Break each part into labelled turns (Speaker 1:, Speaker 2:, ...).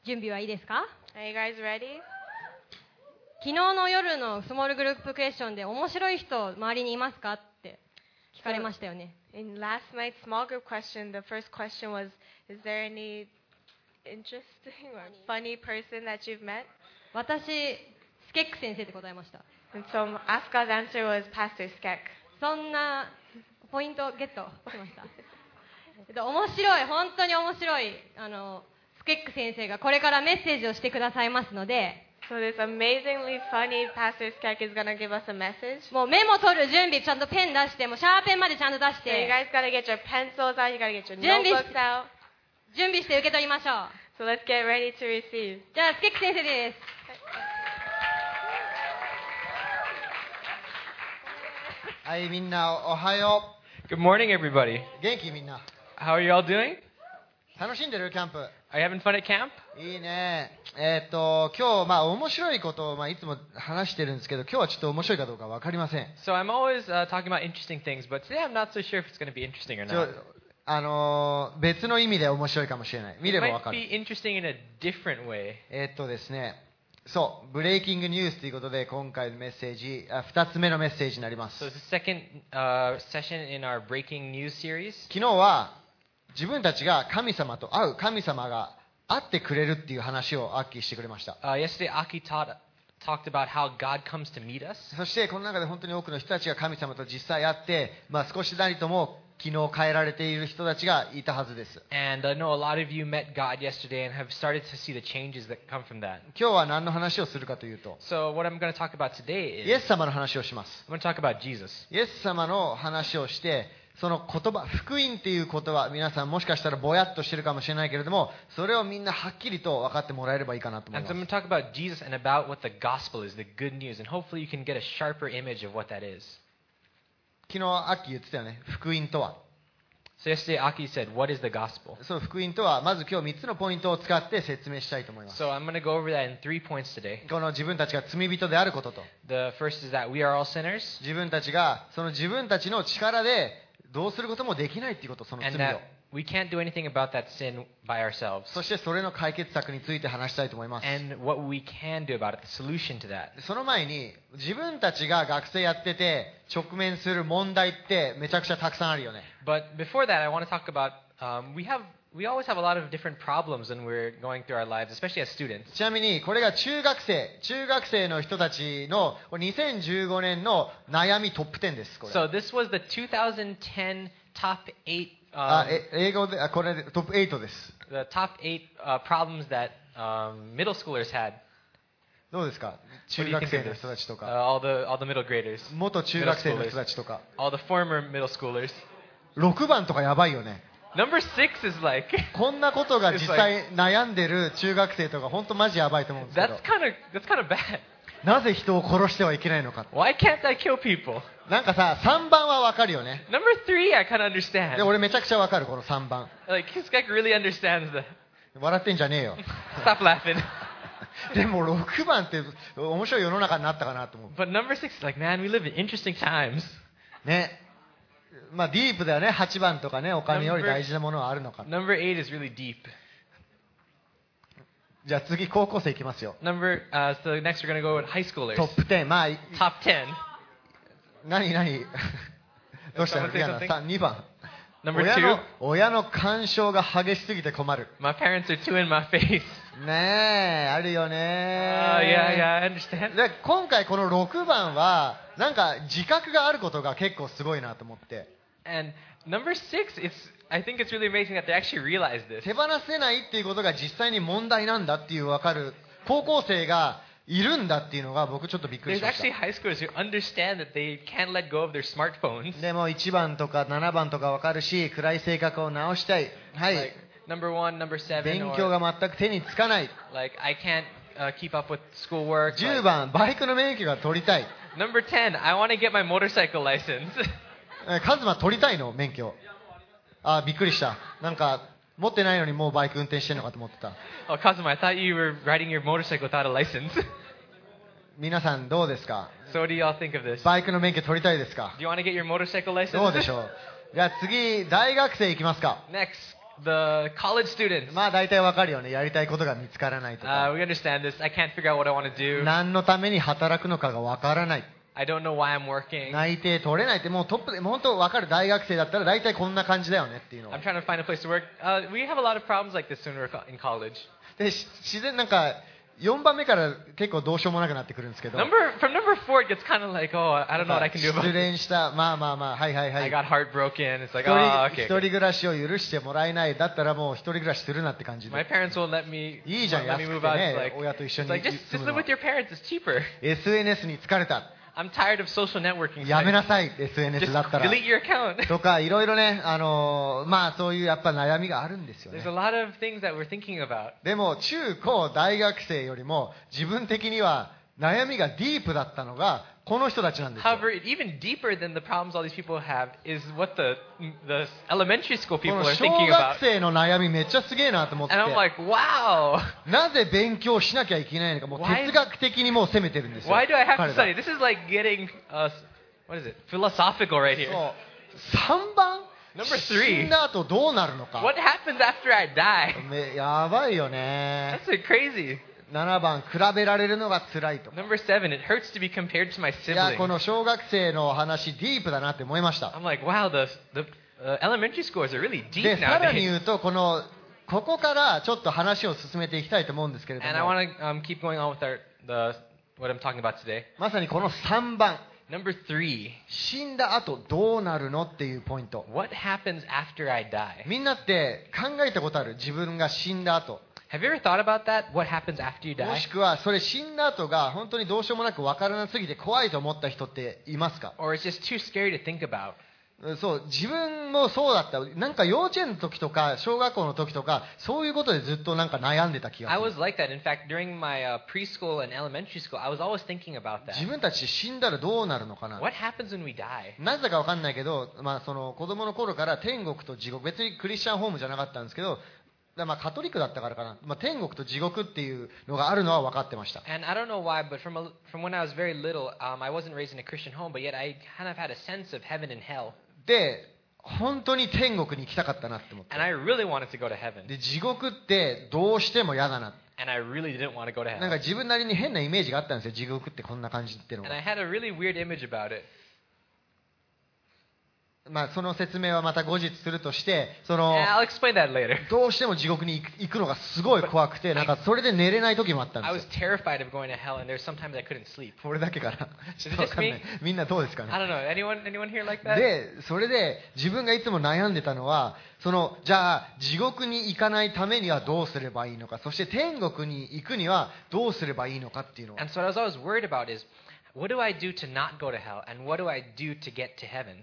Speaker 1: 準備はいいですか？
Speaker 2: Are you guys ready?
Speaker 1: 昨日の夜のスモールグループクエスチョンで面白い人周りにいますかって聞かれましたよね。
Speaker 2: In last night's small group question, the first question was, is there any interesting or funny person that you've met?
Speaker 1: 私、スケック先生で答えました。
Speaker 2: And so Asuka's answer was Pastor Skek.
Speaker 1: そんなポイントゲットしました。面白い、本当に面白いスケック先生がこれからメッセージをしてくださいますので、
Speaker 2: So this amazingly funny Pastor Skek is going to give us a message.
Speaker 1: もうメモ取る準備、ちゃんとペン出して、もうシャーペンまでちゃんと出し
Speaker 2: So you
Speaker 1: て、
Speaker 2: guys got to get your pencils out, you got to get your
Speaker 1: 準備
Speaker 2: notebooks out.
Speaker 1: 準備して受け取りましょう。
Speaker 2: So let's get ready to receive.
Speaker 1: じゃあスケック先生です。
Speaker 3: はい、みんなおはよ
Speaker 4: Good morning, everybody.
Speaker 3: う。元気みんな。
Speaker 4: How are you all doing?
Speaker 3: 楽しんでるキャンプ。
Speaker 4: Are you having fun at camp?
Speaker 3: いいね。今日面白いことをいつも話してるんですけど、今日はちょっと面白いかどうかわかりません。
Speaker 4: So I'm always talking about interesting things, but today I'm not so sure if it's going to be interesting or
Speaker 3: ちょ
Speaker 4: not.
Speaker 3: 別の意味で面白いかもしれない。見れ
Speaker 4: It
Speaker 3: ばわ
Speaker 4: might
Speaker 3: かる。
Speaker 4: be interesting in a different way.
Speaker 3: ですね、そう、ブレイキングニュースということで今回のメッセージ、2つ目のメッセージになります。
Speaker 4: So it's the second session in our Breaking News series.
Speaker 3: 昨日は自分たちが神様と会う、神様が会ってくれるっていう話をアッキーしてくれました。
Speaker 4: Yesterday, Aki talked about how God comes to meet us.
Speaker 3: そしてこの中で本当に多くの人たちが神様と実際会って、少しなりとも昨日変えられている人たちがいたはずです。
Speaker 4: And I know a lot of you met God yesterday and have started to see the changes that come from that.
Speaker 3: 今日は何の話をするかというと、
Speaker 4: So what I'm going to talk about today
Speaker 3: イエ
Speaker 4: is
Speaker 3: ス様の話をします。
Speaker 4: I'm going to talk about Jesus.
Speaker 3: イエス様の話をして、その言葉、福音っていう言葉、皆さんもしかしたらぼやっとしてるかもしれないけれども、それをみんなはっきりと分かってもらえればいいかなと思い
Speaker 4: And
Speaker 3: ま
Speaker 4: so I'm
Speaker 3: す。
Speaker 4: going to talk about Jesus and about what the gospel is, the good news, and hopefully you can get a sharper image of what that is.
Speaker 3: 昨日アッキー言ってたよね、福音とは。
Speaker 4: So yesterday Aki said, what is the gospel?
Speaker 3: そう、福音とは、まず今日3つのポイントを使って説明したいと思います。
Speaker 4: So I'm going to go over that in 3 points today.
Speaker 3: この自分たちが罪人であることと、
Speaker 4: The first is that we are all sinners,
Speaker 3: 自分たちがその自分たちの力でどうすることもできないっていうこと、その罪
Speaker 4: and
Speaker 3: を。
Speaker 4: that we can't do anything about that sin by ourselves.
Speaker 3: そしてそれの解決策について話したいと思います。
Speaker 4: And what we can do about it, the solution to that.
Speaker 3: その前に自分たちが学生やってて直面する問題ってめちゃくちゃたくさんあるよね。
Speaker 4: But before that, I want to talk about we always have a lot of different problems when we're going through our lives, especially as students.
Speaker 3: ちなみにこれが中学生の人たちの2015年の悩みトップ10です。これ
Speaker 4: So this was the 2010 top 8
Speaker 3: 英語でこれトップ8です。
Speaker 4: the top 8 problems that middle schoolers had.
Speaker 3: どうですか？
Speaker 4: What
Speaker 3: 中
Speaker 4: do you
Speaker 3: 学
Speaker 4: think
Speaker 3: 生
Speaker 4: of
Speaker 3: の
Speaker 4: this?
Speaker 3: 人たちとか、
Speaker 4: all the middle graders,
Speaker 3: 元中学生の人たちとか、
Speaker 4: all the former middle schoolers.
Speaker 3: 6番とかやばいよね。
Speaker 4: Number 6 is like
Speaker 3: こんなことが実際悩んでる中学生とか本当マジやばいと思うんですけど、
Speaker 4: that's kind of bad.
Speaker 3: なぜ人を殺してはいけないのか。
Speaker 4: Why can't I kill people?
Speaker 3: なんかさ、3番はわかるよね。
Speaker 4: Number 3 I kind of
Speaker 3: で
Speaker 4: understand.
Speaker 3: 俺めちゃくちゃわかるこの3番。
Speaker 4: Like this guy really understands that.
Speaker 3: 笑ってんじゃねえよ。
Speaker 4: Stop laughing.
Speaker 3: でも6番って面白い世の中になったかなと思う。
Speaker 4: But number 6 is like, man, we live in interesting times.
Speaker 3: ね。ディープだよね。8番とかね、お金より大事なものはあるのか。
Speaker 4: Number 8 is really deep.
Speaker 3: じゃあ次高校生いきますよ。
Speaker 4: So next we're going to go with high
Speaker 3: ト
Speaker 4: schoolers.
Speaker 3: ップ10。
Speaker 4: Top 10.
Speaker 3: 何どうしたの？
Speaker 4: Someone say something?
Speaker 3: 2番。
Speaker 4: Number 2.
Speaker 3: 親の干渉が激しすぎて困る。
Speaker 4: My parents are too in my face.
Speaker 3: ねえ、あるよね。
Speaker 4: Yeah, I understand.
Speaker 3: で今回この6番はなんか自覚があることが結構すごいなと思って。
Speaker 4: And number 6, I think it's really amazing that they actually realize this.
Speaker 3: 手放せないっていうことが実際に問題なんだっていう分かる高校生がいるんだっていうのが僕ちょっとびっくり
Speaker 4: There's
Speaker 3: しまし
Speaker 4: actually high schoolers who understand that they can't let go of their smartphones.
Speaker 3: た。でも1番とか7番とか分かるし、暗い性格を直したい。はい。
Speaker 4: Like number 1, number 7,
Speaker 3: 勉強
Speaker 4: or
Speaker 3: が全く手につかない。
Speaker 4: like I can't keep up with schoolwork.
Speaker 3: 10番、バイクの免許が取りたい。
Speaker 4: Number 10, I want to get my motorcycle license.
Speaker 3: カズマ取りたいの免許。びっくりした。なんか持ってないのにもうバイク運転してんのかと思ってた。
Speaker 4: Oh, Kazuma, I thought you were riding your motorcycle without a license.
Speaker 3: 皆さんどうですか？
Speaker 4: So what do y'all think of this?
Speaker 3: バイクの免許取りたいですか？
Speaker 4: Do you want to get your motorcycle license?
Speaker 3: どうでしょう？じゃあ次、大学生いきますか。
Speaker 4: Next, the college students.
Speaker 3: まあ大体わかるよね。やりたいことが見つからないとか。
Speaker 4: We understand this. I can't figure out what I want to do.
Speaker 3: 何のために働くのかがわからない。
Speaker 4: I don't know why I'm working.
Speaker 3: 内定取れないって、もうトップで、もう本当わかる大学生だったら大体こんな感じだよねっていうのを。
Speaker 4: I'm trying to find a place to work. We have a lot of problems like this when we're in college.
Speaker 3: で、自然なんか、4番目から結構どうしようもなくなってくるんですけど。
Speaker 4: From number 4, it gets kind of like, oh, I don't know what I can do about
Speaker 3: 失
Speaker 4: it.
Speaker 3: 恋した、まあまあまあ、はいはいは
Speaker 4: I
Speaker 3: い。
Speaker 4: got heartbroken. It's like,
Speaker 3: 一
Speaker 4: oh,
Speaker 3: 人
Speaker 4: okay.
Speaker 3: 一人暮らしを許してもらえない。だったらもう一人暮らしするなって感じ
Speaker 4: My
Speaker 3: で。
Speaker 4: parents won't let me
Speaker 3: いいじゃん、
Speaker 4: let me
Speaker 3: 安く
Speaker 4: move
Speaker 3: て
Speaker 4: out.
Speaker 3: ね
Speaker 4: It's like,
Speaker 3: 親と一緒
Speaker 4: it's
Speaker 3: に
Speaker 4: like just
Speaker 3: 住
Speaker 4: live
Speaker 3: むの
Speaker 4: with your parents. It's cheaper.
Speaker 3: SNS に疲れた。
Speaker 4: I'm tired of social networking
Speaker 3: やめ
Speaker 4: sites.
Speaker 3: なさい、SNS
Speaker 4: Just
Speaker 3: だったら。
Speaker 4: delete your account.
Speaker 3: とか、いろいろね、まあそういうやっぱ悩みがあるんですよ
Speaker 4: There's
Speaker 3: ね
Speaker 4: a。lot of things that we're thinking about.
Speaker 3: でも、中高大学生よりも自分的には悩みがディープだったのが、この人たちなんですよ。
Speaker 4: However, even deeper than the problems all these people have is what the elementary school
Speaker 3: こ
Speaker 4: people
Speaker 3: の
Speaker 4: are
Speaker 3: 小
Speaker 4: thinking
Speaker 3: 学
Speaker 4: about.
Speaker 3: 生の悩みめっちゃすげえなと思って
Speaker 4: And I'm like, wow.
Speaker 3: なぜ勉強しなきゃいけないのか、もう
Speaker 4: Why-
Speaker 3: 哲学的にもう攻めてるんですよ。
Speaker 4: Why do I have
Speaker 3: 彼
Speaker 4: to
Speaker 3: ら
Speaker 4: study? This is like getting, what is it? Philosophical right here.
Speaker 3: そう3番
Speaker 4: Number
Speaker 3: 死
Speaker 4: 3.
Speaker 3: んだ後どうなるのか
Speaker 4: What happens after I die?
Speaker 3: やばいよね。
Speaker 4: That's like crazy.
Speaker 3: 7番比べられるのが辛いと。
Speaker 4: Number 7, it hurts to be compared to my
Speaker 3: いや、こ
Speaker 4: siblings.
Speaker 3: の小学生の話ディープだなって思いました。
Speaker 4: I'm like, wow, the elementary scores are really
Speaker 3: で
Speaker 4: deep
Speaker 3: さらに
Speaker 4: nowadays.
Speaker 3: 言うとここからちょっと話を進めていきたいと思うんですけれど
Speaker 4: And I
Speaker 3: も、
Speaker 4: want to keep going on with what I'm talking about today.
Speaker 3: まさにこの3番
Speaker 4: Number 3,
Speaker 3: 死んだ後どうなるのっていうポイント。
Speaker 4: what happens after I die?
Speaker 3: みんなって考えたことある？自分が死んだ後。
Speaker 4: Have you ever thought about that? What happens after you
Speaker 3: も
Speaker 4: die?
Speaker 3: しくはそれ死んだ後が本当にどうしようもなく分からなすぎて怖いと思った人っていますか？
Speaker 4: Or it's just too scary to think about?
Speaker 3: そう、自分もそうだった。なんか幼稚園の時とか小学校の時とかそういうことでずっとなんか悩んでた気が
Speaker 4: I
Speaker 3: する。
Speaker 4: was like that. In fact, during my preschool and elementary school, I was always thinking about that.
Speaker 3: 自分たち死んだらどうなるのかな。
Speaker 4: What happens when we die?
Speaker 3: なぜか分かんないけど、まあ、その子供の頃から天国と地獄、別にクリスチャンホームじゃなかったんですけど、まあカトリックだったからかな、まあ、天国と地獄っていうのがあるのは分かってました。
Speaker 4: And I don't know why, but from when I was very little, I wasn't raised in a Christian home, but yet I kind of had a sense of heaven and hell.
Speaker 3: で、本当に天国に行きたかったなって思って。
Speaker 4: And I really wanted to go to heaven.
Speaker 3: で、地獄ってどうしても嫌だな。
Speaker 4: And I really didn't want to go to
Speaker 3: なんか
Speaker 4: heaven.
Speaker 3: 自分なりに変なイメージがあったんですよ。地獄ってこんな感じっていうの
Speaker 4: And
Speaker 3: が。
Speaker 4: I had a really weird image about it.
Speaker 3: まあその説明はまた後日するとして、そ
Speaker 4: And
Speaker 3: の
Speaker 4: I'll explain that later.
Speaker 3: どうしても地獄に行くのがすごい怖くて、なんかそれで寝れない時もあったん
Speaker 4: I
Speaker 3: で
Speaker 4: was
Speaker 3: すよ。
Speaker 4: terrified of going to hell, and there's sometimes I couldn't sleep.
Speaker 3: これだけかな。ちょっと
Speaker 4: Is it
Speaker 3: わかんない
Speaker 4: just。
Speaker 3: みんなどうですかね。
Speaker 4: I don't know. Anyone here like that?
Speaker 3: で、それで自分がいつも悩んでたのは、じゃあ地獄に行かないためにはどうすればいいのか、そして天国に行くにはどうすればいいのかっていうのを。
Speaker 4: And so what I was always worried about is, what do I do to not go to hell, and what do I do to get to heaven?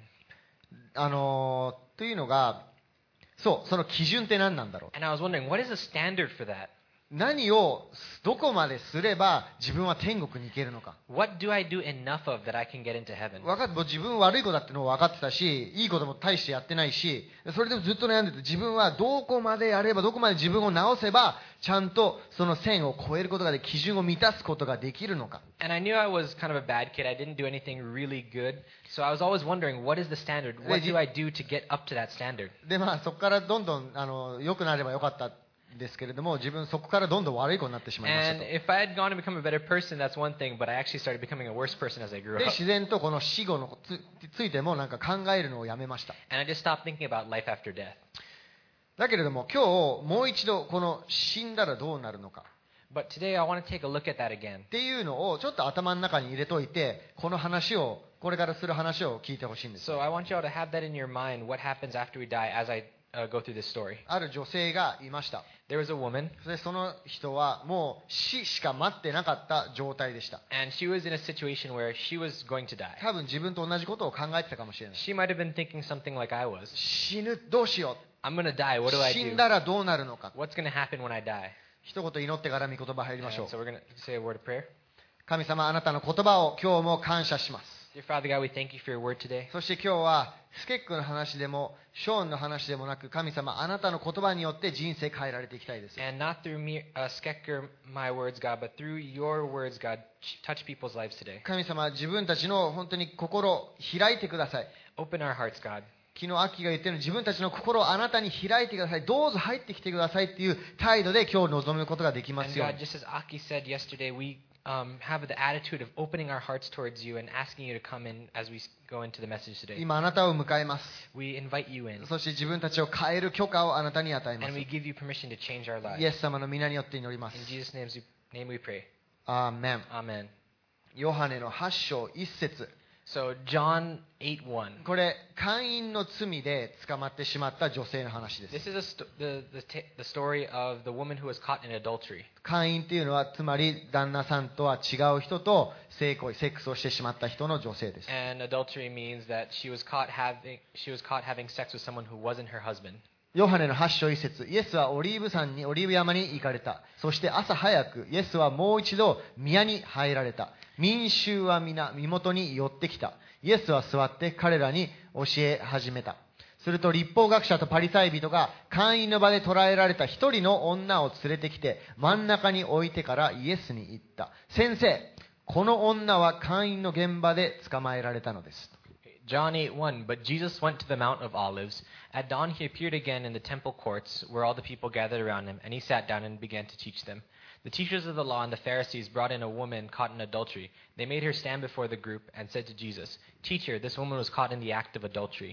Speaker 3: というのが、そう、その基準って何なんだろう。
Speaker 4: And I was wondering, what is the standard for that?
Speaker 3: 何をどこまですれば自分は天国に行けるのか。
Speaker 4: What do I do enough of that I can get into heaven?
Speaker 3: もう自分悪い子だってのも分かってたし、いいことも大してやってないし、それでもずっと悩んでて、自分はどこまでやれば、どこまで自分を直せば、ちゃんとその線を超えることができ、基準を満たすことができるのか。
Speaker 4: And I knew I was kind of a bad kid. I didn't do anything really good. So I was always wondering, what is the standard? What do I do to get up to that standard?
Speaker 3: で、まあそこからどんどん良くなればよかったんですけれども、自分そこからどんどん悪い子になってしまいました
Speaker 4: And
Speaker 3: と。
Speaker 4: if I had gone to become a better person, that's one thing, but I actually started becoming a worse person as I grew
Speaker 3: で、
Speaker 4: up.
Speaker 3: 自然とこの死後のついてもなんか考えるのをやめました。
Speaker 4: And I just stopped thinking about life after death.
Speaker 3: だけれども今日もう一度この死んだらどうなるのか
Speaker 4: But today I want to take a look at that again.
Speaker 3: っていうのをちょっと頭の中に入れといて、これからする話を聞いてほしいんです。
Speaker 4: So I want you all to have that in your mind, what happens after we die as I go through this story.
Speaker 3: ある女性がいました。
Speaker 4: There was a woman,
Speaker 3: でその人はもう死しか待ってなかった状態でした。
Speaker 4: and she was in a situation where she was going to die.
Speaker 3: 多分自分と同じことを考えてたかもしれない。
Speaker 4: She might have been thinking something like I was.
Speaker 3: 死ぬ、どうしよ
Speaker 4: I'm going to die.
Speaker 3: う。
Speaker 4: What do I
Speaker 3: 死ん
Speaker 4: do?
Speaker 3: だらどうなるのか。
Speaker 4: What's going to happen when I die?
Speaker 3: 一言祈ってから御言葉入りましょう
Speaker 4: And。so we're going to say a word of prayer.
Speaker 3: 神様、あなたの言葉を今日も感謝します。
Speaker 4: Dear Father God, we thank you for your word today.
Speaker 3: そして今日はスケックの話でもショーンの話でもなく、神様、あなたの言葉によって人生変えられていきたいです。
Speaker 4: And not through me, Skecker, my words, God, but through your words, God, touch people's lives today.
Speaker 3: 神様、自分たちの本当に心を開いてください。
Speaker 4: Open our hearts, God.
Speaker 3: 昨日アッキーが言ったように自分たちの心をあなたに開いてください、どうぞ入ってきてくださいっていう態度で今日臨むことができま
Speaker 4: And
Speaker 3: すよう
Speaker 4: God,
Speaker 3: に。
Speaker 4: just as Aki said yesterday, we have the attitude of opening our hearts towards you and asking you to come in as we go into the message today.
Speaker 3: 今あなたを迎えます。
Speaker 4: We invite you in,
Speaker 3: そして自分たちを変える許可をあなたに与えま
Speaker 4: and
Speaker 3: す。
Speaker 4: we give you permission to change our
Speaker 3: イエ
Speaker 4: lives.
Speaker 3: ス様の皆によって祈ります。
Speaker 4: In Jesus' name we pray.
Speaker 3: アーメン。
Speaker 4: Amen.
Speaker 3: ヨハネの8章1節。
Speaker 4: So John 8:1.
Speaker 3: これ、姦淫の罪で捕まってしまった女性の話です。
Speaker 4: This is the story of the woman who was caught in adultery.
Speaker 3: 姦淫っていうのは、つまり旦那さんとは違う人とセックスをしてしまった人の女性です。
Speaker 4: And adultery means that she was caught having sex with someone who wasn't her husband.
Speaker 3: ヨハネの8章1節、イエスはオリーブ山に行かれた。そして朝早く、イエスはもう一度宮に入られた。民衆は皆身元に寄ってきた。イエスは座って彼らに教え始めた。すると律法学者とパリサイ人が姦淫の場で捕らえられた一人の女を連れてきて真ん中に置いてからイエスに言った。先生、この女は姦淫の現場で捕まえられたのです。
Speaker 4: John 8:1. But Jesus went to the Mount of Olives. At dawn he appeared again in the temple courts where all the people gathered around him, and he sat down and began to teach them. The teachers of the law and the Pharisees brought in a woman caught in adultery. They made her stand before the group and said to Jesus, Teacher, this woman was caught in the act of adultery.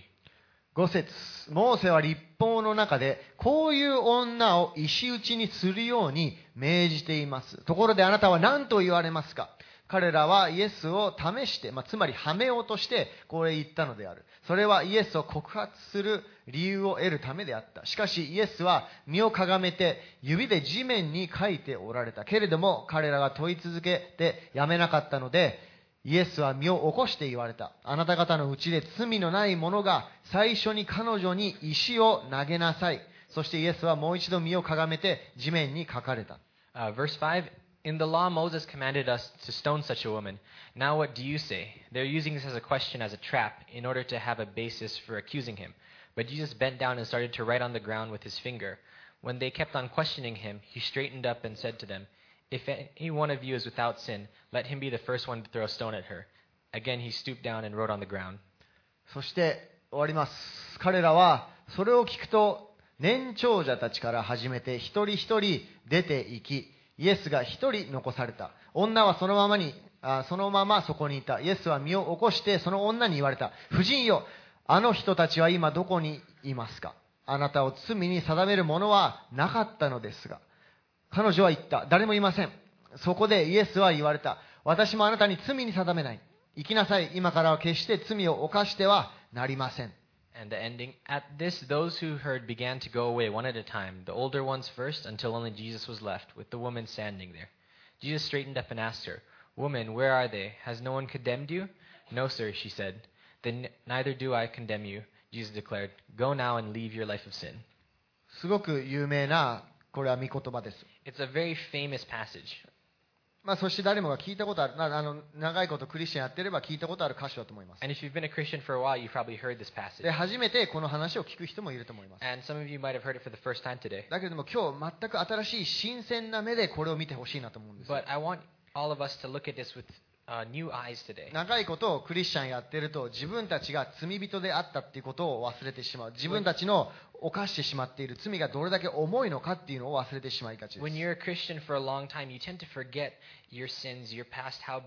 Speaker 3: 5節、モーセは律法の中でこういう女を石打ちにするように命じています。ところであなたは何と言われますか。彼らはイエスを試して、つまりはめようとしてこれ言ったのである。それはイエスを告発する理由を得るためであった。しかしイエスは身をかがめて指で地面に書いておられた。けれども彼らが問い続けてやめなかったので、イエスは身を起こして言われた。あなた方のうちで罪のない者が最初に彼女に石を投げなさい。そしてイエスはもう一度身をかがめて地面に書かれた。
Speaker 4: Verse 5. In the law, Moses commanded us to stone such a woman. Now what do you say? They're using this as a question, as a trap, in order to have a basis for accusing him. But Jesus bent down and started to write on the ground with his finger. When they kept on questioning him, he straightened up and said to them, If any one of you is without sin, let him be the first one to throw a stone at her. Again he stooped down and wrote on the ground.
Speaker 3: そして終わります。彼らはそれを聞くと年長者たちから始めて一人一人出て行き、イエスが一人残された。女はそのままそこにいた。イエスは身を起こしてその女に言われた。婦人よ、あの人たちは今どこにいますか。あなたを罪に定めるものはなかったのですが。彼女は言った。誰もいません。そこでイエスは言われた。私もあなたに罪に定めない。行きなさい。今からは決して罪を犯してはなりません。
Speaker 4: And the ending. At this, those who heard began to go away one at a time, the older ones first, until only Jesus was left, with the woman standing there. Jesus straightened up and asked her, Woman, where are they? Has no one condemned you? No, sir, she said. Then neither do I condemn you, Jesus declared. Go now and leave your life of sin.
Speaker 3: すごく有名な、これは御言葉です。
Speaker 4: It's a very famous passage.
Speaker 3: そして誰もが聞いたことある、長いことクリスチャンやってれば聞いたことある箇所だと思います。
Speaker 4: And if you've been a Christian for a while, you've probably heard this passage.
Speaker 3: で、初めてこの話を聞く人もいると思います。
Speaker 4: And some of you might have heard it for the first time today.
Speaker 3: だけれども今日全く新しい新鮮な目でこれを見てほしいなと思うんです。
Speaker 4: But I want all of us to look at this with new eyes today.
Speaker 3: 長いことクリスチャンやってると自分たちが罪人であったっていうことを忘れてしまう。自分たちの犯してしまっている罪がどれだけ重いのかっていうのを忘れてしまいがちです。
Speaker 4: When you're a Christian for a long time, you tend to forget your sins, your past, how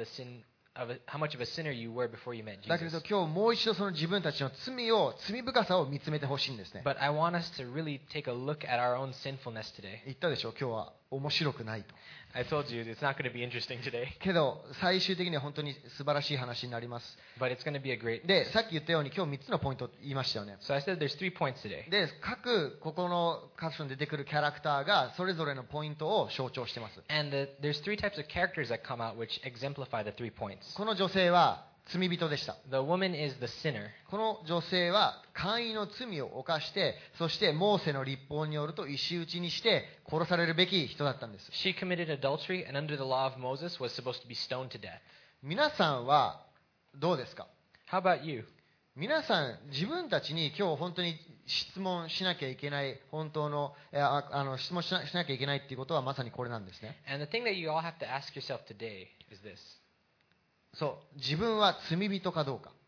Speaker 4: much of a sinner you were before you met
Speaker 3: だけれど
Speaker 4: Jesus.
Speaker 3: 今日もう一度その自分たちの罪深さを見つめてほしいんですね。
Speaker 4: But I want us to really take a look at our own sinfulness today.
Speaker 3: 言ったでしょ、今日は面白くないと。
Speaker 4: I told you it's not going to be interesting today,
Speaker 3: けど最終的には本当に素晴らしい話になります。
Speaker 4: but it's going to be a great.
Speaker 3: で、さっき言ったように今日3つのポイント言いましたよね。
Speaker 4: So I said there's 3 points today.
Speaker 3: で、ここの箇所に出てくるキャラクターがそれぞれのポイントを象徴してます。
Speaker 4: And there's 3 types of characters that come out which exemplify the 3 points.
Speaker 3: この女性は罪人でした。
Speaker 4: The woman is the sinner.
Speaker 3: この女性は姦淫の罪を犯して、そしてモーセの律法によると石打ちにして殺されるべき人だったんです。
Speaker 4: She committed adultery and under the law of Moses was supposed to be stoned to death.
Speaker 3: 皆さんはどうですか？
Speaker 4: How about you?
Speaker 3: 皆さん自分たちに今日本当に質問しなきゃいけない本当の質問しなきゃいけないっていうことはまさにこれなんですね。
Speaker 4: And the thing that you all have to ask yourself today is this.
Speaker 3: そう、自分は罪人かどうか。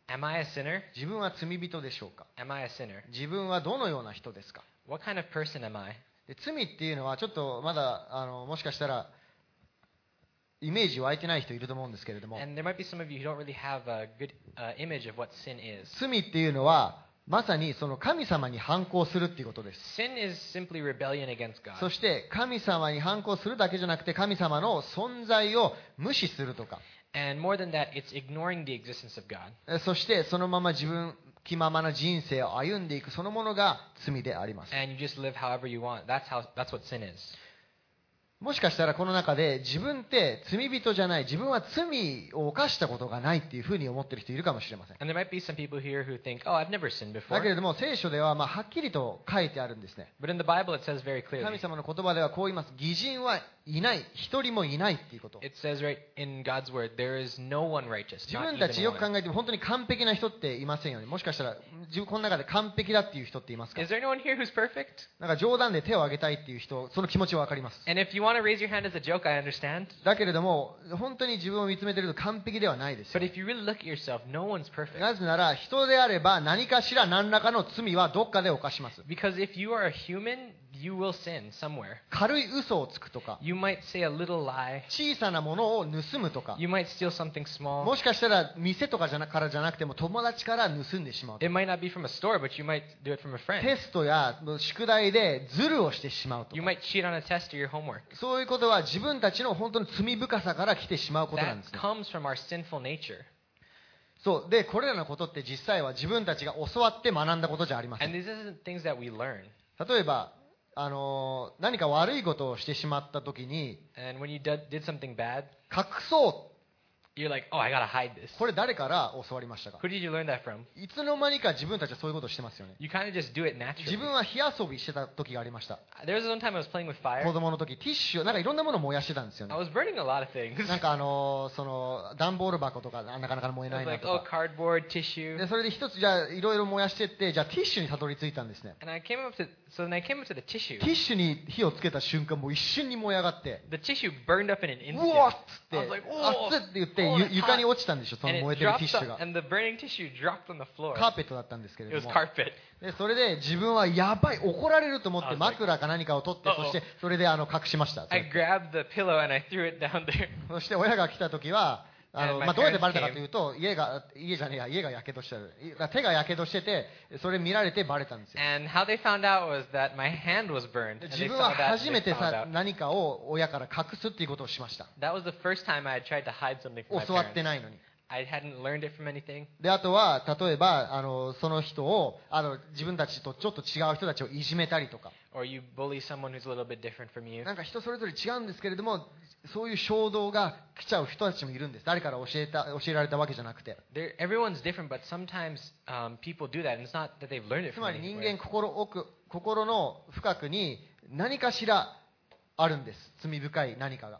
Speaker 4: Am I a sinner?
Speaker 3: 自分は罪人でしょうか？
Speaker 4: Am I a sinner?
Speaker 3: 自分はどのような人ですか？
Speaker 4: What kind of person am I?
Speaker 3: で罪っていうのはちょっとまだもしかしたらイメージ湧いてない人いると思うんですけれども、
Speaker 4: And there might be some of you who don't really have a good image of what sin is.
Speaker 3: 罪っていうのはまさにその神様に反抗するっていうことです。
Speaker 4: Sin is simply rebellion against
Speaker 3: そ
Speaker 4: God.
Speaker 3: して神様に反抗するだけじゃなくて神様の存在を無視するとか、
Speaker 4: And more than that, it's ignoring the existence of God.
Speaker 3: そしてそのまま自分気ままな人生を歩んでいくそのものが罪であります。
Speaker 4: And you just live however you want. That's what sin is.
Speaker 3: もしかしたらこの中で自分って罪人じゃない、自分は罪を犯したことがないっていうふうに思っている人いるかもしれません。
Speaker 4: And there might be some people here who think, oh, I've never sinned
Speaker 3: だ
Speaker 4: before.
Speaker 3: けれども聖書でははっきりと書いてあるんですね。
Speaker 4: But in the Bible, it says very
Speaker 3: 神
Speaker 4: clearly.
Speaker 3: 様の言葉ではこう言います。義人はいない、一人もいないっていうこと。
Speaker 4: It says right in God's word, there is no one righteous.
Speaker 3: 自
Speaker 4: Not
Speaker 3: 分たち
Speaker 4: even
Speaker 3: よく考
Speaker 4: one.
Speaker 3: えても本当に完璧な人っていませんよね。もしかしたら自分この中で完璧だっていう人っていますか？
Speaker 4: Is there anyone here who's perfect?
Speaker 3: なんか冗談で手を挙げたいっていう人、その気持ちはわかります。
Speaker 4: And if you want to raise your hand as a joke, I understand.
Speaker 3: だけれども本当に自分を見つめてると完璧ではないですよ
Speaker 4: But if you really look at yourself, no one's perfect.
Speaker 3: なぜなら人であれば何かしら何らかの罪はどっかで犯します。
Speaker 4: Because if you are a human, you will sin somewhere.
Speaker 3: 軽い嘘をつくとか、
Speaker 4: You might say a little lie.
Speaker 3: 小さなものを盗むとか、
Speaker 4: You might steal something small.
Speaker 3: もしかしたら店とかからじゃなくても友達から盗んでしまうと
Speaker 4: It
Speaker 3: か、
Speaker 4: might not be from a store, but you might do it from a
Speaker 3: テ
Speaker 4: friend.
Speaker 3: ストや宿題でズルをしてしまうと
Speaker 4: You
Speaker 3: か、
Speaker 4: might cheat on a test or your homework.
Speaker 3: そういうことは自分たちの本当に罪深さから来てしまうことなん
Speaker 4: That
Speaker 3: ですね。
Speaker 4: comes from our sinful nature.
Speaker 3: そうで、これらのことって実際は自分たちが教わって学んだことじゃありませ
Speaker 4: And
Speaker 3: ん。
Speaker 4: these isn't things that we learn.
Speaker 3: 例えば何か悪いことをしてしまった時に
Speaker 4: And when you did something bad,
Speaker 3: 隠そう、
Speaker 4: you're like, oh, I gotta hide this.
Speaker 3: これ誰から教わりましたか？
Speaker 4: Who did you learn that from?
Speaker 3: いつの間にか自分たちはそういうことをしてますよね。
Speaker 4: You kind of just do it
Speaker 3: 自
Speaker 4: naturally.
Speaker 3: 分は火遊びしてた時がありました。
Speaker 4: There was one time I was playing with
Speaker 3: 子
Speaker 4: fire.
Speaker 3: 供の時ティッシュなんかいろんなものを燃やしてたんですよね
Speaker 4: I。was burning a lot of things.
Speaker 3: なんかその段ボール箱とかなかなか燃え
Speaker 4: I
Speaker 3: な
Speaker 4: was
Speaker 3: いな
Speaker 4: like,
Speaker 3: と
Speaker 4: oh,
Speaker 3: か
Speaker 4: cardboard, tissue.
Speaker 3: でそれで一つじゃあいろいろ燃やしてってじゃあティッシュにたどり着いたんですね。
Speaker 4: And I came up to, so then I came up to the tissue.
Speaker 3: ティッシュに火をつけた瞬間もう一瞬に燃え上がって
Speaker 4: The tissue burned up in an
Speaker 3: う
Speaker 4: instant.
Speaker 3: わっつって
Speaker 4: I was like, "Oh,
Speaker 3: 熱っって言って
Speaker 4: oh, that's
Speaker 3: 床に
Speaker 4: hot."
Speaker 3: 落ちたんでしょ、その
Speaker 4: And
Speaker 3: 燃え
Speaker 4: it
Speaker 3: てるティッ
Speaker 4: dropped
Speaker 3: シュ
Speaker 4: on,
Speaker 3: が
Speaker 4: and the burning tissue dropped on the floor.
Speaker 3: カーペットだったんですけれ
Speaker 4: It
Speaker 3: ど
Speaker 4: was
Speaker 3: も
Speaker 4: carpet.
Speaker 3: でそれで自分はやばい怒られると思って
Speaker 4: I was like,
Speaker 3: 枕か何かを取って
Speaker 4: Uh-oh.
Speaker 3: そしてそれで隠しました。
Speaker 4: I grabbed the pillow and I threw it down there.
Speaker 3: そして親が来た時は
Speaker 4: And my
Speaker 3: どうやってバレた
Speaker 4: parents
Speaker 3: かというと家がやけどしてる手がやけどしててそれ見られてバレたんですよ。
Speaker 4: And how they found out was that my hand was burned. And
Speaker 3: 自
Speaker 4: they
Speaker 3: 分は
Speaker 4: saw that.
Speaker 3: 初め
Speaker 4: They
Speaker 3: て
Speaker 4: found
Speaker 3: さ
Speaker 4: out.
Speaker 3: 何かを親から隠すっていうことをしました。
Speaker 4: That was the first time I had tried to hide something from my
Speaker 3: 教わって
Speaker 4: parents.
Speaker 3: ないのに。
Speaker 4: I hadn't learned it from anything.
Speaker 3: であとは例えばその人を自分たちとちょっと違う人たちをいじめたりとか
Speaker 4: Or you bully someone who's a little bit different from you.
Speaker 3: なんか人それぞれ違うんですけれどもそういう衝動が来ちゃう人たちもいるんです。誰から教えられたわけじゃなくて、
Speaker 4: Everyone's different, but sometimes people do that, and it's not that they've learned it
Speaker 3: つ
Speaker 4: from
Speaker 3: まり人
Speaker 4: anywhere.
Speaker 3: 間心の深くに何かしらあるんです。罪深い何かが。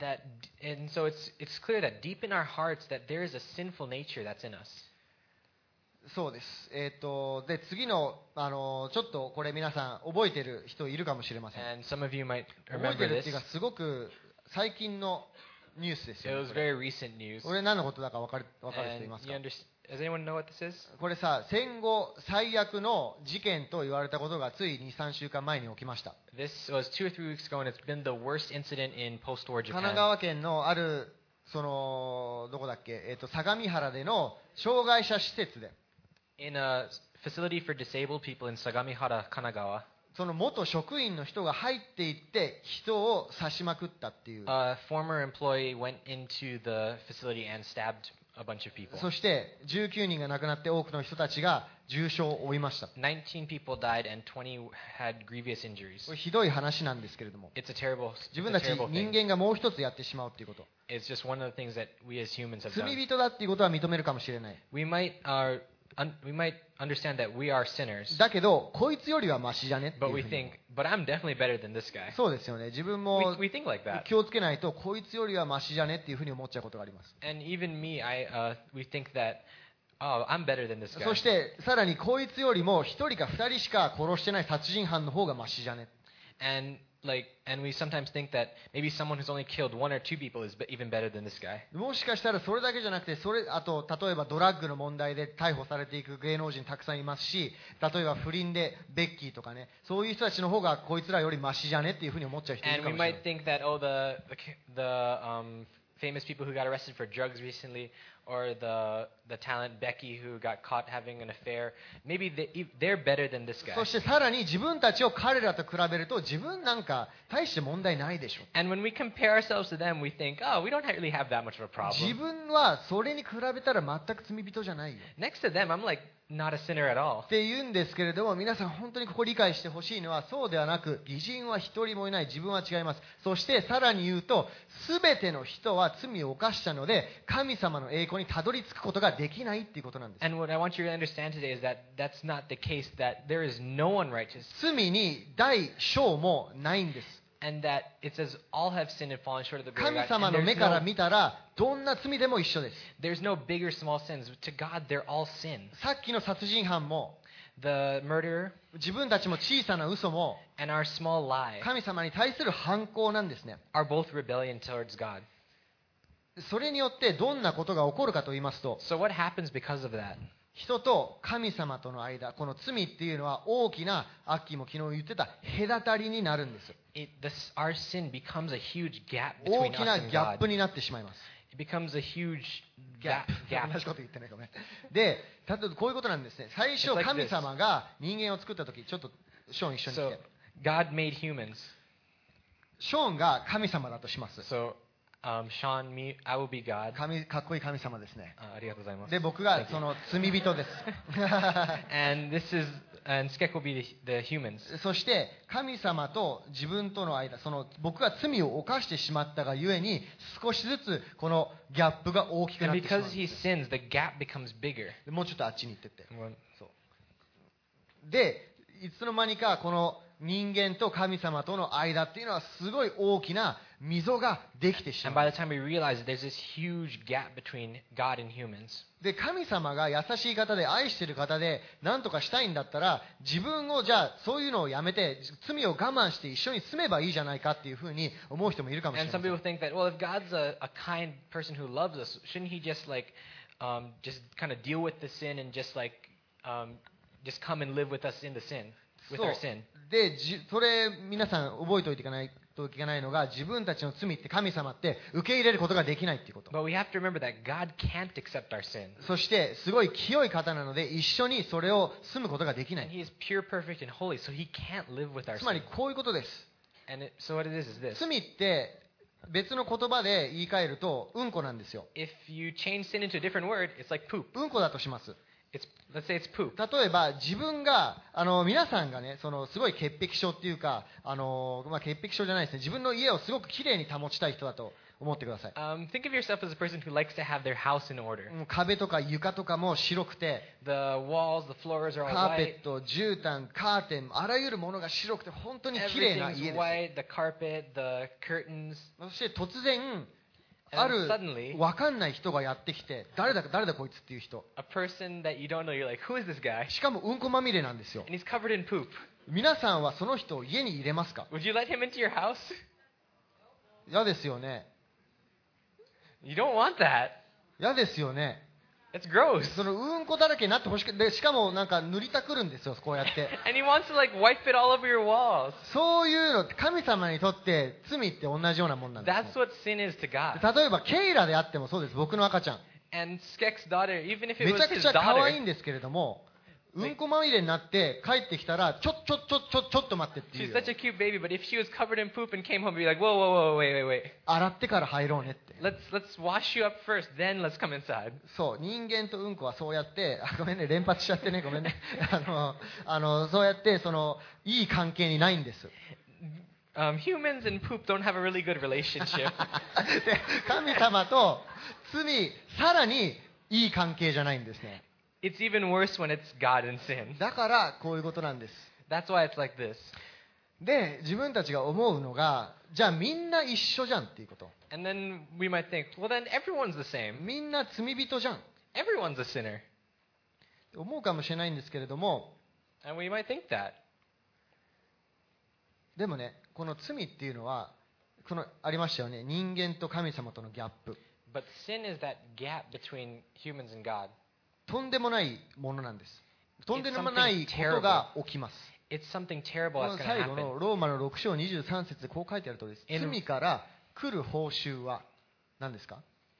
Speaker 4: And so it's clear that deep in our hearts that there is a sinful nature that's in us.
Speaker 3: そうです。で次のちょっとこれ皆さん覚えてる人いるかもしれません。
Speaker 4: And some of you might
Speaker 3: 覚えて
Speaker 4: remember
Speaker 3: るっ
Speaker 4: this.
Speaker 3: ていうかすごく最近のニュースです
Speaker 4: It
Speaker 3: よ、
Speaker 4: was
Speaker 3: ね。これ
Speaker 4: very recent news.
Speaker 3: これ何のことだか分かる人
Speaker 4: And
Speaker 3: います
Speaker 4: you
Speaker 3: か？
Speaker 4: does anyone know what this is?
Speaker 3: これさ、戦後最悪の事件と言われたことがつい2、3週間前に起きました。
Speaker 4: This was 2 or 3 weeks ago, and it's been the worst incident in post-war
Speaker 3: 神奈
Speaker 4: Japan.
Speaker 3: 川県のあるどこだっけ、相模原での障害者施設で
Speaker 4: In a facility for disabled people in Sagamihara, Kanagawa,
Speaker 3: その元職員の人が入っていって人を刺しまくったっていう。
Speaker 4: a former employee went into the facility and stabbed a bunch of people.
Speaker 3: そして19人が亡くなって多くの人たちが重傷を負いました。
Speaker 4: 19 people died and 20 had grievous injuries.
Speaker 3: これひどい話なんですけれども、
Speaker 4: It's a terrible,
Speaker 3: 自
Speaker 4: it's
Speaker 3: 分
Speaker 4: a
Speaker 3: たち
Speaker 4: terrible
Speaker 3: 人
Speaker 4: thing.
Speaker 3: 間がもう一つやってしまうっていうこと。
Speaker 4: It's just one of the things that we as humans have
Speaker 3: 罪
Speaker 4: done.
Speaker 3: 人だっていうことは認めるかもしれない。
Speaker 4: We might understand that we are sinners,
Speaker 3: だけどこいつよりはマシじゃねっていう
Speaker 4: but
Speaker 3: ふう
Speaker 4: we
Speaker 3: に
Speaker 4: think, but I'm definitely better than this guy.
Speaker 3: そうですよね。自分も
Speaker 4: We think like that.
Speaker 3: 気をつけないとこいつよりはマシじゃねっていうふうに思っちゃうことがあります。
Speaker 4: And even me, we think that, oh, I'm better than this guy.
Speaker 3: そしてさらにこいつよりも1人か2人しか殺してない殺人犯の方がマシじゃね。
Speaker 4: and we sometimes think that maybe someone who's only killed one or two people is even better than this guy.
Speaker 3: もしかしたらそれだけじゃなくて、あと例えばドラッグの問題で逮捕されていく芸能人たくさんいますし、例えば不倫でベッキーとかね、そういう人たちの方がこいつらよりマシじゃねっていうふうに思っちゃう人いる
Speaker 4: And
Speaker 3: か
Speaker 4: we
Speaker 3: もしれない
Speaker 4: might think that, oh, the famous people who got arrested for drugs recently, or the talent Becky who got caught having an affair, maybe they're better than this guy.
Speaker 3: そしてさらに自分たちを彼らと比べると自分なんか大して問題ないでしょ。
Speaker 4: And when we compare ourselves to them, we think, oh, we don't really have that much of a
Speaker 3: 自
Speaker 4: problem.
Speaker 3: 分はそれに比べたら全く罪人じゃないよ。
Speaker 4: Next to them, I'm like not a sinner at all.
Speaker 3: って言うんですけれども、皆さん本当にここ理解してほしいのはそうではなく、義人は一人もいない、自分は違います。そしてさらに言うと、すべての人は罪を犯したので、神様の栄光にたどり着くことができないっていうことなんです。
Speaker 4: And what I want you to understand today is that that's not the case, that there is no one righteous,
Speaker 3: 罪に大小もないんです。
Speaker 4: and that it says all have sinned and fallen short of the glory
Speaker 3: 神
Speaker 4: of God.
Speaker 3: 様
Speaker 4: And
Speaker 3: の目から見たら、どんな罪でも一緒です。
Speaker 4: there's no big or small sins. To God, they're all sin.
Speaker 3: さっきの殺人犯も、
Speaker 4: The murderer
Speaker 3: 自分たちも小さな嘘も、
Speaker 4: and our small lie
Speaker 3: 神様に対する反抗なんですね。
Speaker 4: are both rebellion towards God.
Speaker 3: それによってどんなことが起こるかと言いますと、
Speaker 4: So what happens because of that?
Speaker 3: 人と神様との間、この罪っていうのは大きな、アッキーも昨日言ってた隔たりになるんです。
Speaker 4: Our sin becomes a huge gap
Speaker 3: 大
Speaker 4: between
Speaker 3: き
Speaker 4: us
Speaker 3: な
Speaker 4: and
Speaker 3: ギャッ
Speaker 4: God.
Speaker 3: プになってしまいます。
Speaker 4: It becomes a huge
Speaker 3: ギャ
Speaker 4: gap.
Speaker 3: 同じこと言ってないごめん。で、例えばこういうことなんですね。最初
Speaker 4: It's like
Speaker 3: 神様が人間を作った時、ちょっとショーン一緒に来
Speaker 4: So
Speaker 3: て。
Speaker 4: God made humans.
Speaker 3: ショーンが神様だとします。
Speaker 4: So Sean, I will be God.
Speaker 3: かっこいい神様ですね。
Speaker 4: ありがとうございます。
Speaker 3: で、僕がその罪人です。
Speaker 4: and Skek will be the humans.
Speaker 3: そして神様と自分との間、僕が罪を犯してしまったがゆえに少しずつこのギャップが大きくな
Speaker 4: And
Speaker 3: ってしまうん
Speaker 4: because
Speaker 3: で
Speaker 4: he
Speaker 3: す。
Speaker 4: sins, the gap becomes bigger.
Speaker 3: もうちょっとあっちに行ってって。で、いつの間にかこの人間と神様との間っていうのはすごい大きな溝ができてし
Speaker 4: And
Speaker 3: ま
Speaker 4: by
Speaker 3: う。
Speaker 4: the time we realize it, there's this huge gap between God and humans.
Speaker 3: で、神様が優しい方で愛している方で何とかしたいんだったら、自分をじゃあそういうのをやめて罪を我慢して一緒に住めばいいじゃないかっていうふうに思う人もいるかもしれ
Speaker 4: And
Speaker 3: ま
Speaker 4: some
Speaker 3: せん。
Speaker 4: people think that, well, if God's a kind person who loves us, shouldn't he just just kind of deal with the sin and just just come and live with us in the sin, with
Speaker 3: そう
Speaker 4: our sin?
Speaker 3: で、それ皆さん覚えておいていかないといけないのが、自分たちの罪って神様って受け入れることができないっていうこと。
Speaker 4: But we have to remember that God can't accept our sin.
Speaker 3: そしてすごい清い方なので一緒にそれを住むことができな
Speaker 4: And
Speaker 3: い。
Speaker 4: he is pure, perfect, and holy, so he can't live with our
Speaker 3: つまり
Speaker 4: sin.
Speaker 3: こういうことです。
Speaker 4: And so what it is this.
Speaker 3: 罪って別の言葉で言い換えるとうんこなんですよ。
Speaker 4: If you change sin into a different word, it's like poop.
Speaker 3: うんこだとします。
Speaker 4: Let's say it's poop.
Speaker 3: 例えば自分が皆さんがね、すごい潔癖症っていうか潔癖症じゃないですね、自分の家をすごくきれいに保ちたい人だと思ってください。
Speaker 4: Think of yourself as a person who likes to have their house in order.
Speaker 3: 壁とか床とかも白くて、
Speaker 4: The walls, the floors are all
Speaker 3: カーペ
Speaker 4: white.
Speaker 3: ット、絨毯、カーテン、あらゆるものが白くて本当にきれいな
Speaker 4: Everything's
Speaker 3: 家です。
Speaker 4: white, the carpet, the curtains.
Speaker 3: そして突然
Speaker 4: And
Speaker 3: ある
Speaker 4: suddenly,
Speaker 3: 分かんない人がやってきて、誰だこいつっていう人、
Speaker 4: a person that you don't know, you're like, who is this guy?
Speaker 3: しかもうんこまみれなんですよ。
Speaker 4: And he's covered in poop.
Speaker 3: 皆さんはその人を家に入れますか？
Speaker 4: Would you let him into your house?
Speaker 3: 嫌ですよね。
Speaker 4: You don't want that.
Speaker 3: 嫌ですよね。
Speaker 4: It's gross.
Speaker 3: そのうんこだらけになってほしくて、しかもなんか塗りたくるんですよ、こうやって。
Speaker 4: And he wants to wipe it all over your walls.
Speaker 3: そういうのって神様にとって罪って同じようなもんなんです、
Speaker 4: That's what sin is to God.
Speaker 3: 例えばケイラであってもそうです。僕の赤ちゃん
Speaker 4: And Skek's daughter, even if it
Speaker 3: め
Speaker 4: was
Speaker 3: ちゃく
Speaker 4: his
Speaker 3: ちゃ可愛い
Speaker 4: daughter,
Speaker 3: んですけれども、うんこまみれになって帰ってきたらちょっと待ってっていう
Speaker 4: she's
Speaker 3: よ。
Speaker 4: such a cute baby, but if she was covered in poop and came home, you'd be like, whoa, wait.
Speaker 3: 洗ってから入ろうねって。
Speaker 4: Let's wash you up first, then let's come inside.
Speaker 3: そう、人間とうんこはそうやってごめんね、連発しちゃってね、ごめんね。そうやっていい関係にないんです。
Speaker 4: Humans and poop don't have a really good relationship.
Speaker 3: で、神様とさらにいい関係じゃないんですね。
Speaker 4: It's even worse when it's God and sin.
Speaker 3: だからこういうことなんです。
Speaker 4: That's why it's like this.
Speaker 3: で、自分たちが思うのが、じゃあみんな一緒じゃんっていうこと。
Speaker 4: And then we might think, well, then everyone's the same.
Speaker 3: みんな罪人じゃん。
Speaker 4: Everyone's a sinner.
Speaker 3: 思うかもしれないんですけれども、
Speaker 4: And we might think that.
Speaker 3: でもね、 この罪っていうのはありましたよね、人間と神様とのギャップ。
Speaker 4: But sin is that gap between humans and God.
Speaker 3: とんでもないものなんです。とんでもないことが起きます。
Speaker 4: It's something terrible
Speaker 3: こ
Speaker 4: that's
Speaker 3: の
Speaker 4: going to
Speaker 3: 最後
Speaker 4: happen.
Speaker 3: のローマの6章23節でこう書いてある通りです。 罪から来る報酬は何ですか？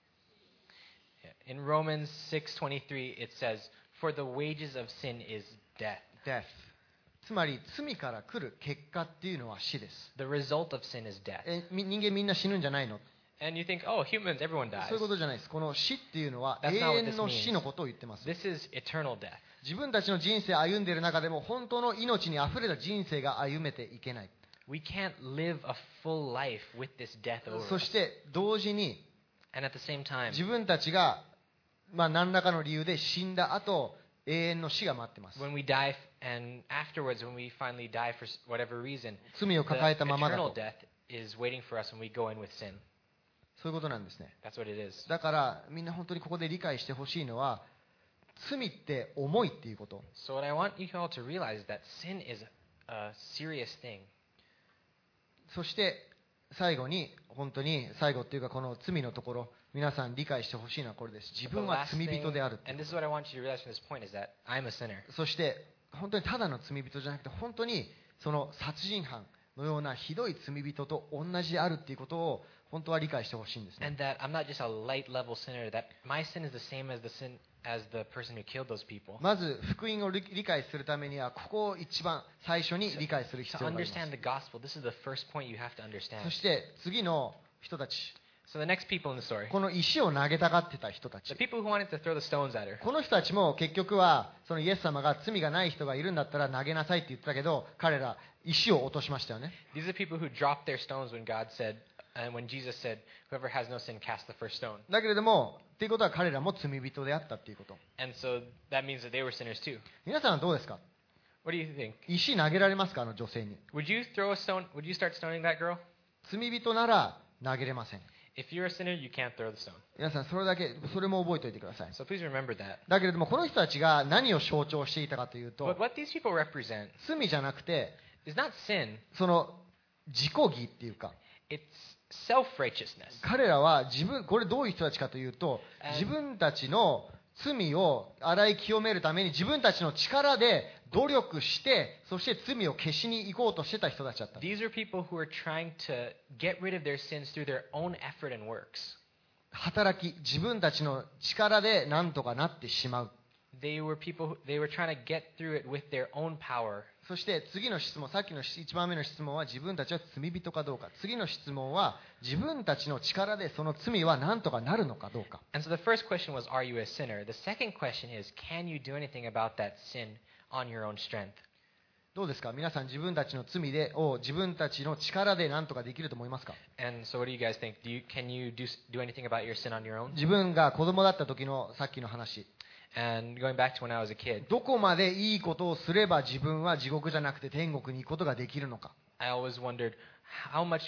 Speaker 4: In Romans 6:23 it says, "For the wages of sin is death."
Speaker 3: Death。つまり罪から来る結果っていうのは死です。
Speaker 4: The result of sin is death.
Speaker 3: 人間みんな死ぬんじゃないの？
Speaker 4: And you think, "Oh, humans, everyone
Speaker 3: そう
Speaker 4: dies."
Speaker 3: いうことじゃないです。この死っていうのは
Speaker 4: That's
Speaker 3: 永
Speaker 4: not what
Speaker 3: 遠
Speaker 4: this
Speaker 3: の死
Speaker 4: means.
Speaker 3: のことを言ってます。
Speaker 4: This is eternal death.
Speaker 3: 自分たちの人生を歩んでいる中でも本当の命にあふれた人生が歩めていけない。
Speaker 4: We can't live a full life with this death over
Speaker 3: そ
Speaker 4: us.
Speaker 3: して同時に
Speaker 4: And at the same time,
Speaker 3: 自分たちが何らかの理由で死んだ後、永遠の死が待ってます。
Speaker 4: when we die and afterwards when we finally die for whatever reason,
Speaker 3: 罪を
Speaker 4: the
Speaker 3: 抱えたままだ
Speaker 4: eternal
Speaker 3: と。
Speaker 4: death is waiting for us when we go in with sin.
Speaker 3: そういうことなんですね。
Speaker 4: That's what it is.
Speaker 3: だからみんな本当にここで理解してほしいのは、罪って重いっていうこと。
Speaker 4: So what I want you all to realize is that sin is a serious thing.
Speaker 3: そして最後に本当に最後っていうかこの罪のところ、皆さん理解してほしいのはこれです。自
Speaker 4: The
Speaker 3: 分は
Speaker 4: last
Speaker 3: 罪
Speaker 4: thing,
Speaker 3: 人であるっていう
Speaker 4: and this is what I want you to realize from this point is that I'm a sinner.
Speaker 3: そして本当にただの罪人じゃなくて本当にその殺人犯のようなひどい罪人と同じであるっていうことを本当は理解してほしいんですね。
Speaker 4: And that I'm not just a light level sinner, that my sin is the same as the person who killed those people.
Speaker 3: まず福音を理解するためにはここを一番最初に理解する必
Speaker 4: To
Speaker 3: 要があります。
Speaker 4: understand the gospel, this is the first point you have to understand.
Speaker 3: そして次の人たち、
Speaker 4: So the next people in the story,
Speaker 3: この石を投げたがってた人たち、
Speaker 4: the people who wanted to throw the stones at her,
Speaker 3: この人たちも結局はそのイエス様が罪がない人がいるんだったら投げなさいって言ってたけど、彼ら石を落としましたよね。
Speaker 4: these are people who dropped their stones when God said, and when Jesus said, "Whoever has no sin, cast the first stone."
Speaker 3: だけれどもっていうことは彼らも罪人であったっていうこと。
Speaker 4: And so that means that they were sinners too.
Speaker 3: 皆さんはどうですか？
Speaker 4: What do you think?
Speaker 3: 石投げられますか？あの女性に。
Speaker 4: Would you throw a stone? Would you start stoning that girl?
Speaker 3: 罪人なら投げれません。
Speaker 4: If you're a sinner, you can't throw the stone.
Speaker 3: 皆さんそれも覚えておいてください。
Speaker 4: So please remember that.
Speaker 3: だけれどもこの人たちが何を象徴していたかという
Speaker 4: But
Speaker 3: と、
Speaker 4: what these people represent
Speaker 3: 罪じゃなくて
Speaker 4: is not sin,
Speaker 3: その自己義っていうか、
Speaker 4: it's self-righteousness.
Speaker 3: 彼らはこれどういう人たちかというと、自分たちの罪を洗い清めるために自分たちの力で努力して、そして罪を消しに行こうとしてた人たちだった。
Speaker 4: These are people who are trying to get rid of their sins through their own effort and works.
Speaker 3: 働き、自分たちの力で何とかなってしまう。
Speaker 4: They were trying to get through it with their own power.
Speaker 3: そして次の質問、さっきの1番目の質問は自分たちは罪人かどうか。次の質問は自分たちの力でその罪は何とかなるのかどうか。
Speaker 4: And so the first question was, are you a sinner? The second question is, can you do anything about that sin on your own strength?
Speaker 3: どうですか？皆さん自分たちの罪を自分たちの力で何とかできると思いますか？
Speaker 4: And so what do you guys think? Can you do anything about your sin on your own?
Speaker 3: 自分が子供だった時のさっきの話。
Speaker 4: And going back to when I was a kid,
Speaker 3: どこまでいいことをすれば自分は地獄じゃなくて天国に行くことができるのか。
Speaker 4: I always wondered how much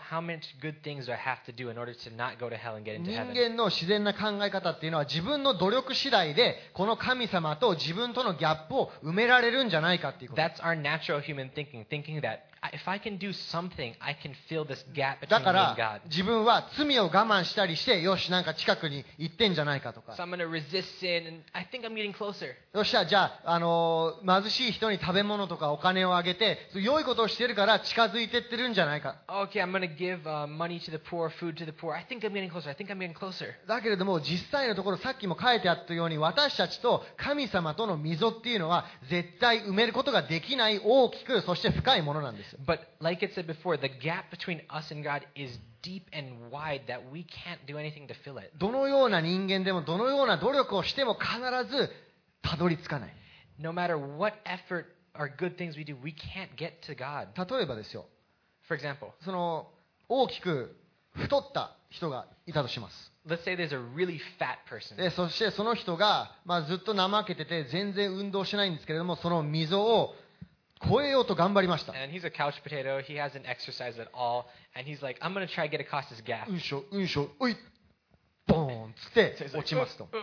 Speaker 4: good things do I have to do in order to not go to hell and get into
Speaker 3: 人
Speaker 4: heaven?
Speaker 3: 間の自然な考え方っていうのは自分の努力次第でこの神様と自分とのギャップを埋められるんじゃないかっていうこと。
Speaker 4: That's our natural human thinking that if I can do something, I can fill this gap
Speaker 3: だ
Speaker 4: between
Speaker 3: か
Speaker 4: me
Speaker 3: ら
Speaker 4: and God.
Speaker 3: 自分は罪を我慢したりしてよしなんか近くに行ってんじゃないかとか
Speaker 4: So I'm going to resist sin, and I think I'm getting closer.
Speaker 3: よっしゃじゃあ、貧しい人に食べ物とかお金をあげて良いことをしてるから近づいてってるんじゃないか。
Speaker 4: Okay, I'm going to give money to the poor, food to the poor. I think I'm getting closer. I think I'm getting closer.
Speaker 3: だけれども実際のところさっきも書いてあったように私たちと神様との溝っていうのは絶対埋めることができない大きくそして深いものなんです。
Speaker 4: But like it said before, the gap between us and God is deep and wide that we can't do anything to fill it.
Speaker 3: どのような人間でもどのような努力をしても必ずたどり着かない。
Speaker 4: No matter what effort or good things we do, we can't get to God.
Speaker 3: 例えばですよ、
Speaker 4: For example,
Speaker 3: その大きく太った人がいたとします。
Speaker 4: let's say there's a really fat person.
Speaker 3: でそしてその人が、ずっと怠けてて全然運動しないんですけれどもその溝を越えようと頑張りました。
Speaker 4: And he's a couch potato. He hasn't exercised at all. And he's like, I'm going to try to get across this gap.
Speaker 3: うんしょうんしょういボーンつって
Speaker 4: So he's
Speaker 3: 落
Speaker 4: like,
Speaker 3: ちますと。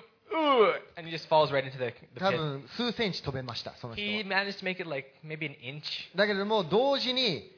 Speaker 4: and he just falls right into the
Speaker 3: 多
Speaker 4: pit.
Speaker 3: 分数センチ飛べましたその人
Speaker 4: He
Speaker 3: は。
Speaker 4: managed to make it like maybe an inch.
Speaker 3: だけれども同時に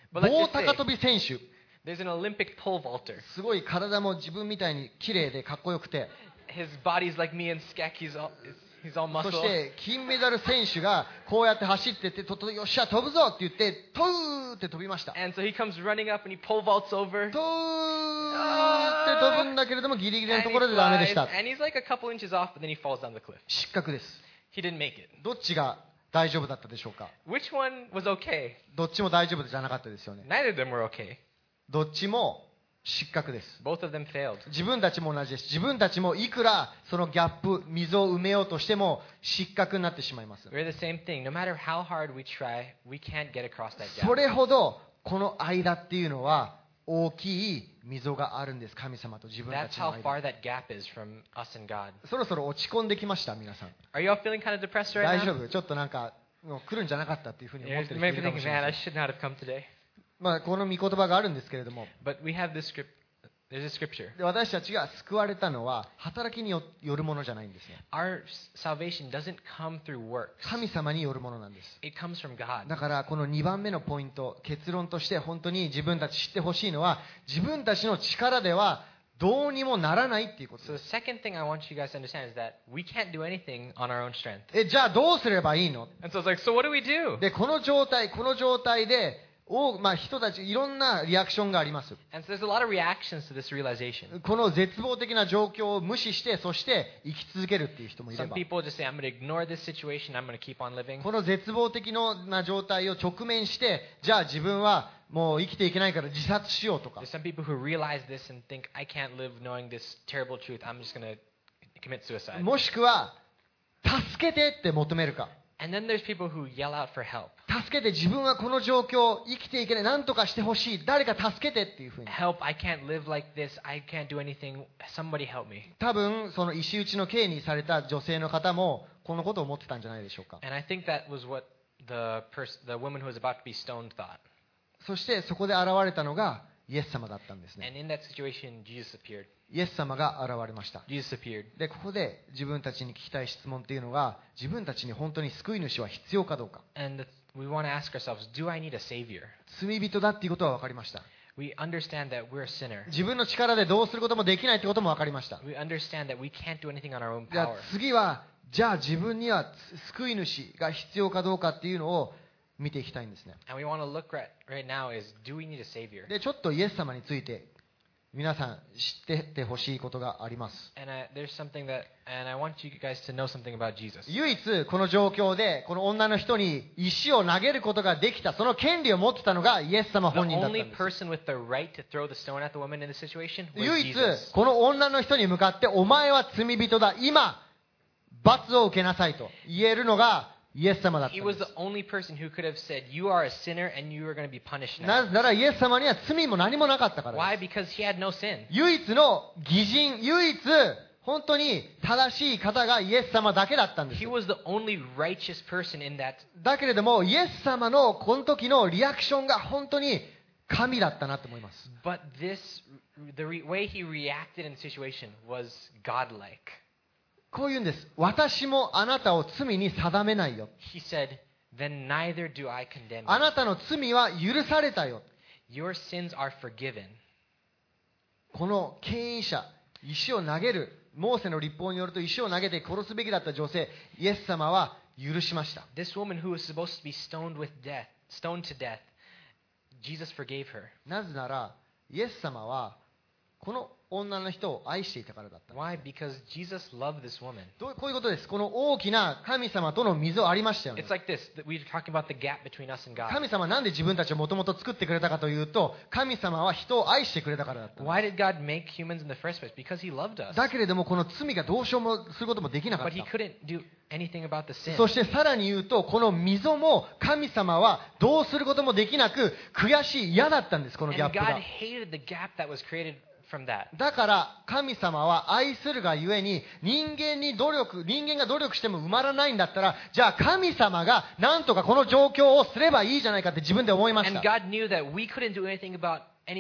Speaker 4: But let's
Speaker 3: 棒
Speaker 4: just say
Speaker 3: 高跳び選手、
Speaker 4: there's an Olympic pole vaulter.
Speaker 3: すごい体も自分みたいに綺麗でかっこよくて、
Speaker 4: His body's like me and Skek. He's all muscle.
Speaker 3: そして金メダル選手がこうやって走ってて、よっしゃ飛ぶぞって言ってトゥーって飛びました。
Speaker 4: And so he comes running up and he pole vaults over.
Speaker 3: トゥーって飛ぶんだけれどもギリギリの
Speaker 4: And
Speaker 3: と
Speaker 4: he
Speaker 3: ころでダメで
Speaker 4: flies,
Speaker 3: した。
Speaker 4: and he's like a couple inches off, but then he falls down the cliff.
Speaker 3: 失格です。
Speaker 4: He didn't make it.
Speaker 3: どっちが大丈夫だったでしょうか。
Speaker 4: Which one was okay?
Speaker 3: どっちも大丈夫じゃなかったですよね。
Speaker 4: Neither of them were okay.
Speaker 3: どっちも失格です。
Speaker 4: Both of them failed.
Speaker 3: 自分たちも同じです。自分たちもいくらそのギャップ、溝を埋めようとしても失格になってしまいます。
Speaker 4: We're the same thing. No matter how hard we try, we can't get across that
Speaker 3: そ
Speaker 4: gap.
Speaker 3: れほどこの間っていうのは大きい溝があるんです。神様と自分た
Speaker 4: That's
Speaker 3: ちの
Speaker 4: how
Speaker 3: 間。
Speaker 4: far that gap is from us and God.
Speaker 3: そろそろ落ち込んできました皆さん。
Speaker 4: Are you all feeling kind of depressed right
Speaker 3: 大丈
Speaker 4: now?
Speaker 3: 夫？ちょっとなんかもう来るんじゃなかったっていうふうに思っ
Speaker 4: You
Speaker 3: てる
Speaker 4: may
Speaker 3: 人い
Speaker 4: be
Speaker 3: るかも
Speaker 4: thinking,
Speaker 3: しれま
Speaker 4: man,
Speaker 3: せ
Speaker 4: I
Speaker 3: ん。
Speaker 4: should not have come today.
Speaker 3: まあこの御言葉があるんですけれども、
Speaker 4: But we have this script. There's a scripture.
Speaker 3: で私たちが救われたのは働きによるものじゃないんですね。
Speaker 4: Our salvation doesn't come through works.
Speaker 3: 神様によるものなんです。
Speaker 4: It comes from God.
Speaker 3: だからこの2番目のポイント、結論として本当に自分たち知ってほしいのは、自分たちの力ではどうにもならないっていうこと
Speaker 4: So
Speaker 3: で
Speaker 4: the
Speaker 3: す。
Speaker 4: second thing I want you guys to understand is that we can't do anything on our own strength.
Speaker 3: じゃあどうすればいいの？
Speaker 4: And so it's like, so what do we do?
Speaker 3: でこの状態で人たちいろんなリアクションがあります。
Speaker 4: And so there's a lot of reactions to this realization.
Speaker 3: この絶望的な状況を無視して、そして生き続けるっていう人もいれ
Speaker 4: Some
Speaker 3: ば、
Speaker 4: people just say, I'm going to ignore this situation. I'm going to keep on living.
Speaker 3: この絶望的な状態を直面して、じゃあ自分はもう生きていけないから自殺しようとか
Speaker 4: There's some people who realize this and think, I can't live knowing this terrible truth. I'm just going to commit suicide.
Speaker 3: もしくは助けてって求めるか、
Speaker 4: And then there's people who yell out for help.
Speaker 3: 助けて、自分はこの状況生きていけない、何とかしてほしい、誰か助けてっていうふうに、
Speaker 4: Help, I can't live like this. I can't do anything. Somebody help me.
Speaker 3: 多分その石打ちの刑にされた女性の方もこのことを思ってたんじゃないでしょうか。
Speaker 4: And I think that was what the woman who was about to be stoned thought.
Speaker 3: そしてそこで現れたのがイエス様だったんですね。
Speaker 4: And in that situation, Jesus appeared.
Speaker 3: イエス様が現れました。
Speaker 4: Jesus appeared.
Speaker 3: でここで自分たちに聞きたい質問っていうのが、自分たちに本当に救い主は必要かどうか。
Speaker 4: And we want to ask ourselves, do I need a savior?
Speaker 3: 罪人だっていうことは分かりました。
Speaker 4: We understand that we're a sinner.
Speaker 3: 自分の力でどうすることもできないってことも分かりました。
Speaker 4: We understand that we can't do anything on our own
Speaker 3: じゃあ
Speaker 4: power.
Speaker 3: 次は、じゃあ自分には救い主が必要かどうかっていうのを見ていきたいんですね。
Speaker 4: And we want to look right now is, do we need a savior?
Speaker 3: でちょっとイエス様について皆さん知っててほしいことがあります。
Speaker 4: And there's something that, and I want you guys to know something about Jesus.
Speaker 3: 唯一この状況でこの女の人に石を投げることができた、その権利を持ってたのがイエス様
Speaker 4: The
Speaker 3: 本人だったん
Speaker 4: only
Speaker 3: です。
Speaker 4: person with the right to throw the stone at the woman in this situation was
Speaker 3: 唯一
Speaker 4: Jesus.
Speaker 3: この女の人に向かって、お前は罪人だ、今罰を受けなさいと言えるのがイエス様だった
Speaker 4: He
Speaker 3: ん
Speaker 4: was
Speaker 3: で
Speaker 4: the only person who could have said, you are a sinner and you are going to be punished
Speaker 3: す。
Speaker 4: now.
Speaker 3: なぜならイエス様には罪も何もなかったから
Speaker 4: Why?
Speaker 3: です。
Speaker 4: Because he had no sin.
Speaker 3: 唯一の義人、唯一本当に正しい方がイエス様だけだったんです
Speaker 4: He。was the only righteous person in that.
Speaker 3: だけれどもイエス様のこの時のリアクションが本当に神だったなと思います。
Speaker 4: But the way he reacted in the situation was godlike.
Speaker 3: こう言うんです。私もあなたを罪に定めないよ。
Speaker 4: He said, then neither do I condemn
Speaker 3: あ
Speaker 4: you.
Speaker 3: なたの罪は許されたよ。
Speaker 4: Your sins are forgiven.
Speaker 3: この牽引者、石を投げる、モーセの律法によると石を投げて殺すべきだった女性、イエス様は許しました。
Speaker 4: This woman who was supposed to be stoned to death, Jesus forgave her.
Speaker 3: なぜなら、イエス様はこの女の人を愛していたからだった。
Speaker 4: Why? Because Jesus loved this woman.
Speaker 3: こういうことです。この大きな神様との溝ありましたよね
Speaker 4: It's。like this. That we're talking about the gap between us and God.
Speaker 3: 神様はなんで自分たちをもともと作ってくれたかというと、神様は人を愛してくれたからだった。
Speaker 4: Why did God make humans in the first place? Because he loved us.
Speaker 3: だけれどもこの罪がどうしようもすることもできなかっ
Speaker 4: But he
Speaker 3: た。
Speaker 4: couldn't do anything about the sin.
Speaker 3: そしてさらに言うと、この溝も神様はどうすることもできなく、悔しい、嫌だったんです、このギャッ
Speaker 4: And
Speaker 3: プ
Speaker 4: God
Speaker 3: が。
Speaker 4: hated the gap that was created from that.
Speaker 3: だから神様は愛するがゆえに、人間が努力しても埋まらないんだったら、じゃあ神様がなんとかこの状況をすればいいじゃないかって自分で思いまし
Speaker 4: And
Speaker 3: た。
Speaker 4: God knew that we couldn't do anything about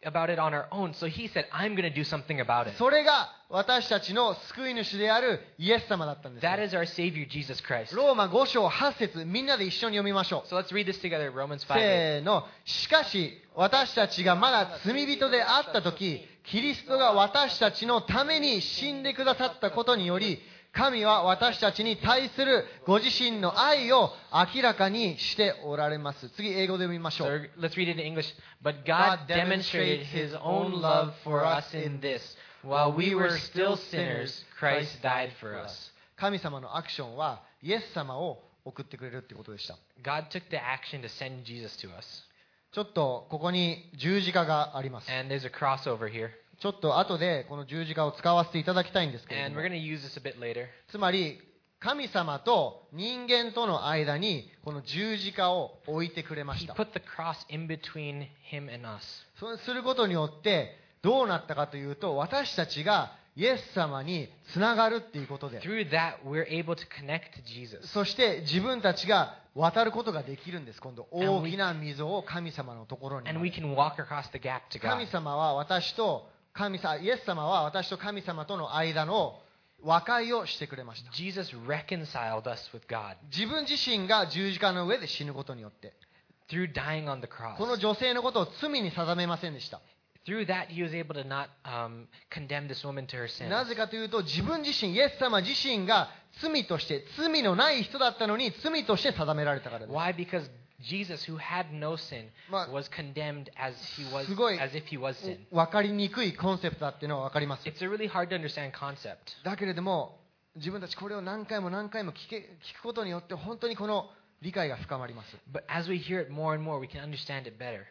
Speaker 4: about it on our own. So he said, I'm going to do something about it.
Speaker 3: それが私たちの救い主であるイエス様だったんですよ。
Speaker 4: That is our Savior, Jesus Christ.
Speaker 3: ローマ5章8節みんなで一緒に読みましょう。
Speaker 4: So let's read this together, Romans 5.
Speaker 3: せーの。しかし私たちがまだ罪人であった時、キリストが私たちのために死んでくださったことにより、神は私たちに対するご自身の愛を明らかにしておられます。次、英語で読みましょ
Speaker 4: So
Speaker 3: う。
Speaker 4: let's read it in English. But God demonstrated his own love for us in this. While we were still sinners, Christ died for us.
Speaker 3: 神様のアクションはイエス様を送ってくれるってことでした。
Speaker 4: God took the action to send Jesus to us.
Speaker 3: ちょっとここに十字架があります。
Speaker 4: And there's a cross over here.
Speaker 3: ちょっと後でこの十字架を使わせていただきたいんですけれど
Speaker 4: And
Speaker 3: も
Speaker 4: we're going to use this a bit later.
Speaker 3: つまり神様と人間との間にこの十字架を置いてくれまし
Speaker 4: He
Speaker 3: た。
Speaker 4: put the cross in between him and us.
Speaker 3: そうすることによってどうなったかというと、私たちがイエス様につながるっていうことで、
Speaker 4: Through that, we're able to connect to Jesus.
Speaker 3: そして自分たちが渡ることができるんです。今度大きな溝を神様のところに。
Speaker 4: And we can walk across the gap to
Speaker 3: 神
Speaker 4: God.
Speaker 3: 様は私とイエス様は私と神様との間の和解をしてくれました。
Speaker 4: Jesus reconciled us with God
Speaker 3: 自分自身が十字架の上で死ぬことによって、
Speaker 4: through dying on the cross.
Speaker 3: この女性のことを罪に定めませんでした。
Speaker 4: Through that, he was able to not condemn this woman to her sins.
Speaker 3: なぜかというと、自分自身、イエス様自身が罪として、罪のない人だったのに罪として定められたからです。
Speaker 4: Why? Because Jesus, who had no sin,
Speaker 3: まあ、
Speaker 4: was condemned as if he was sin.
Speaker 3: 分かりにくいコンセプトだっていうのは分かります。
Speaker 4: It's a really hard to understand concept.
Speaker 3: だけれども、自分たちこれを何回も何回も聞くことによって本当にこの理解が深まります。
Speaker 4: But as we hear it more and more, we can understand it better.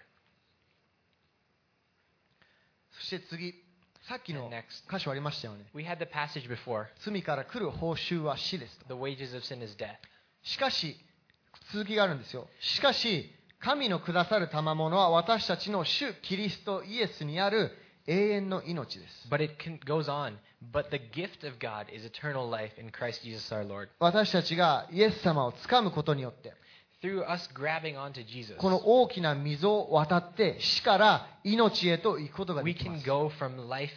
Speaker 3: そして次、さっきの
Speaker 4: And next.
Speaker 3: 箇所ありましたよね。
Speaker 4: We had the passage before.
Speaker 3: 罪から来る報酬は死ですと。
Speaker 4: The wages of sin is death.
Speaker 3: しかし、続きがあるんですよ。しかし、神のくださる賜物は私たちの主キリストイエスにある永遠の命です。
Speaker 4: But it goes on. But the gift of God is eternal life in Christ Jesus our Lord.
Speaker 3: 私たちがイエス様をつかむことによって、
Speaker 4: Through us grabbing onto Jesus,
Speaker 3: この大きな溝を渡って死から命へと行くことがで
Speaker 4: we
Speaker 3: きま
Speaker 4: can
Speaker 3: す。
Speaker 4: go from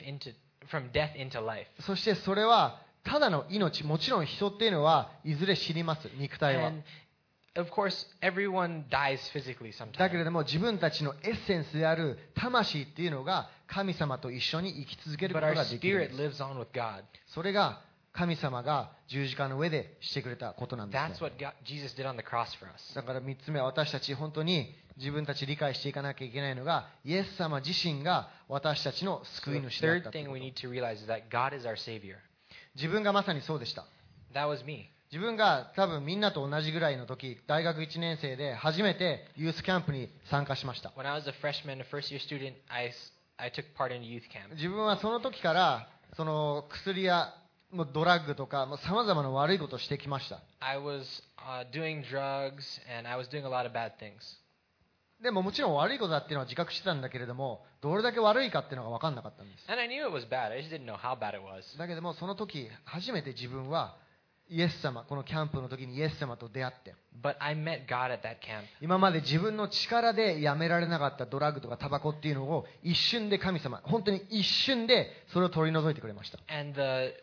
Speaker 4: death into life.
Speaker 3: そしてそれはただの命、もちろん人っていうのはいずれ死にます、肉体は。
Speaker 4: And of course, everyone dies physically
Speaker 3: だけれ
Speaker 4: sometimes.
Speaker 3: ども自分たちのエッセンスである魂っていうのが神様と一緒に生き続けるこ
Speaker 4: But
Speaker 3: と
Speaker 4: our
Speaker 3: ができるん
Speaker 4: spirit
Speaker 3: です。
Speaker 4: lives on with God.
Speaker 3: それが神様が十字架の上でしてくれたことなんですね
Speaker 4: That's。what Jesus did on the cross for us.
Speaker 3: だから3つ目は、私たち本当に自分たち理解していかなきゃいけないのが、イエス様自身が私たちの
Speaker 4: So
Speaker 3: 救い
Speaker 4: the
Speaker 3: 主だった
Speaker 4: third
Speaker 3: という
Speaker 4: thing
Speaker 3: こ
Speaker 4: we
Speaker 3: と。
Speaker 4: need to realize is that God is our Savior.
Speaker 3: 自分がまさにそうでした。
Speaker 4: That was me.
Speaker 3: 自分が多分みんなと同じぐらいの時、大学1年生で初めてユースキャンプに参加しました。
Speaker 4: When I was a freshman, a first year student, I took part in a youth camp.
Speaker 3: 自分はその時からその薬やもうドラッグとかさまざまな悪いことをしてきました。
Speaker 4: I was doing drugs and I was doing a lot of bad things.
Speaker 3: でももちろん悪いことだっていうのは自覚してたんだけれども、どれだけ悪いかっていうのが分かんなかったんです。
Speaker 4: And I knew it was bad. I just didn't know how bad it was.
Speaker 3: だけどもその時初めて自分はイエス様、このキャンプの時にイエス様と出会って、
Speaker 4: But I met God at that camp.
Speaker 3: 今まで自分の力でやめられなかったドラッグとかタバコっていうのを一瞬で神様、本当に一瞬でそれを取り除いてくれました。
Speaker 4: And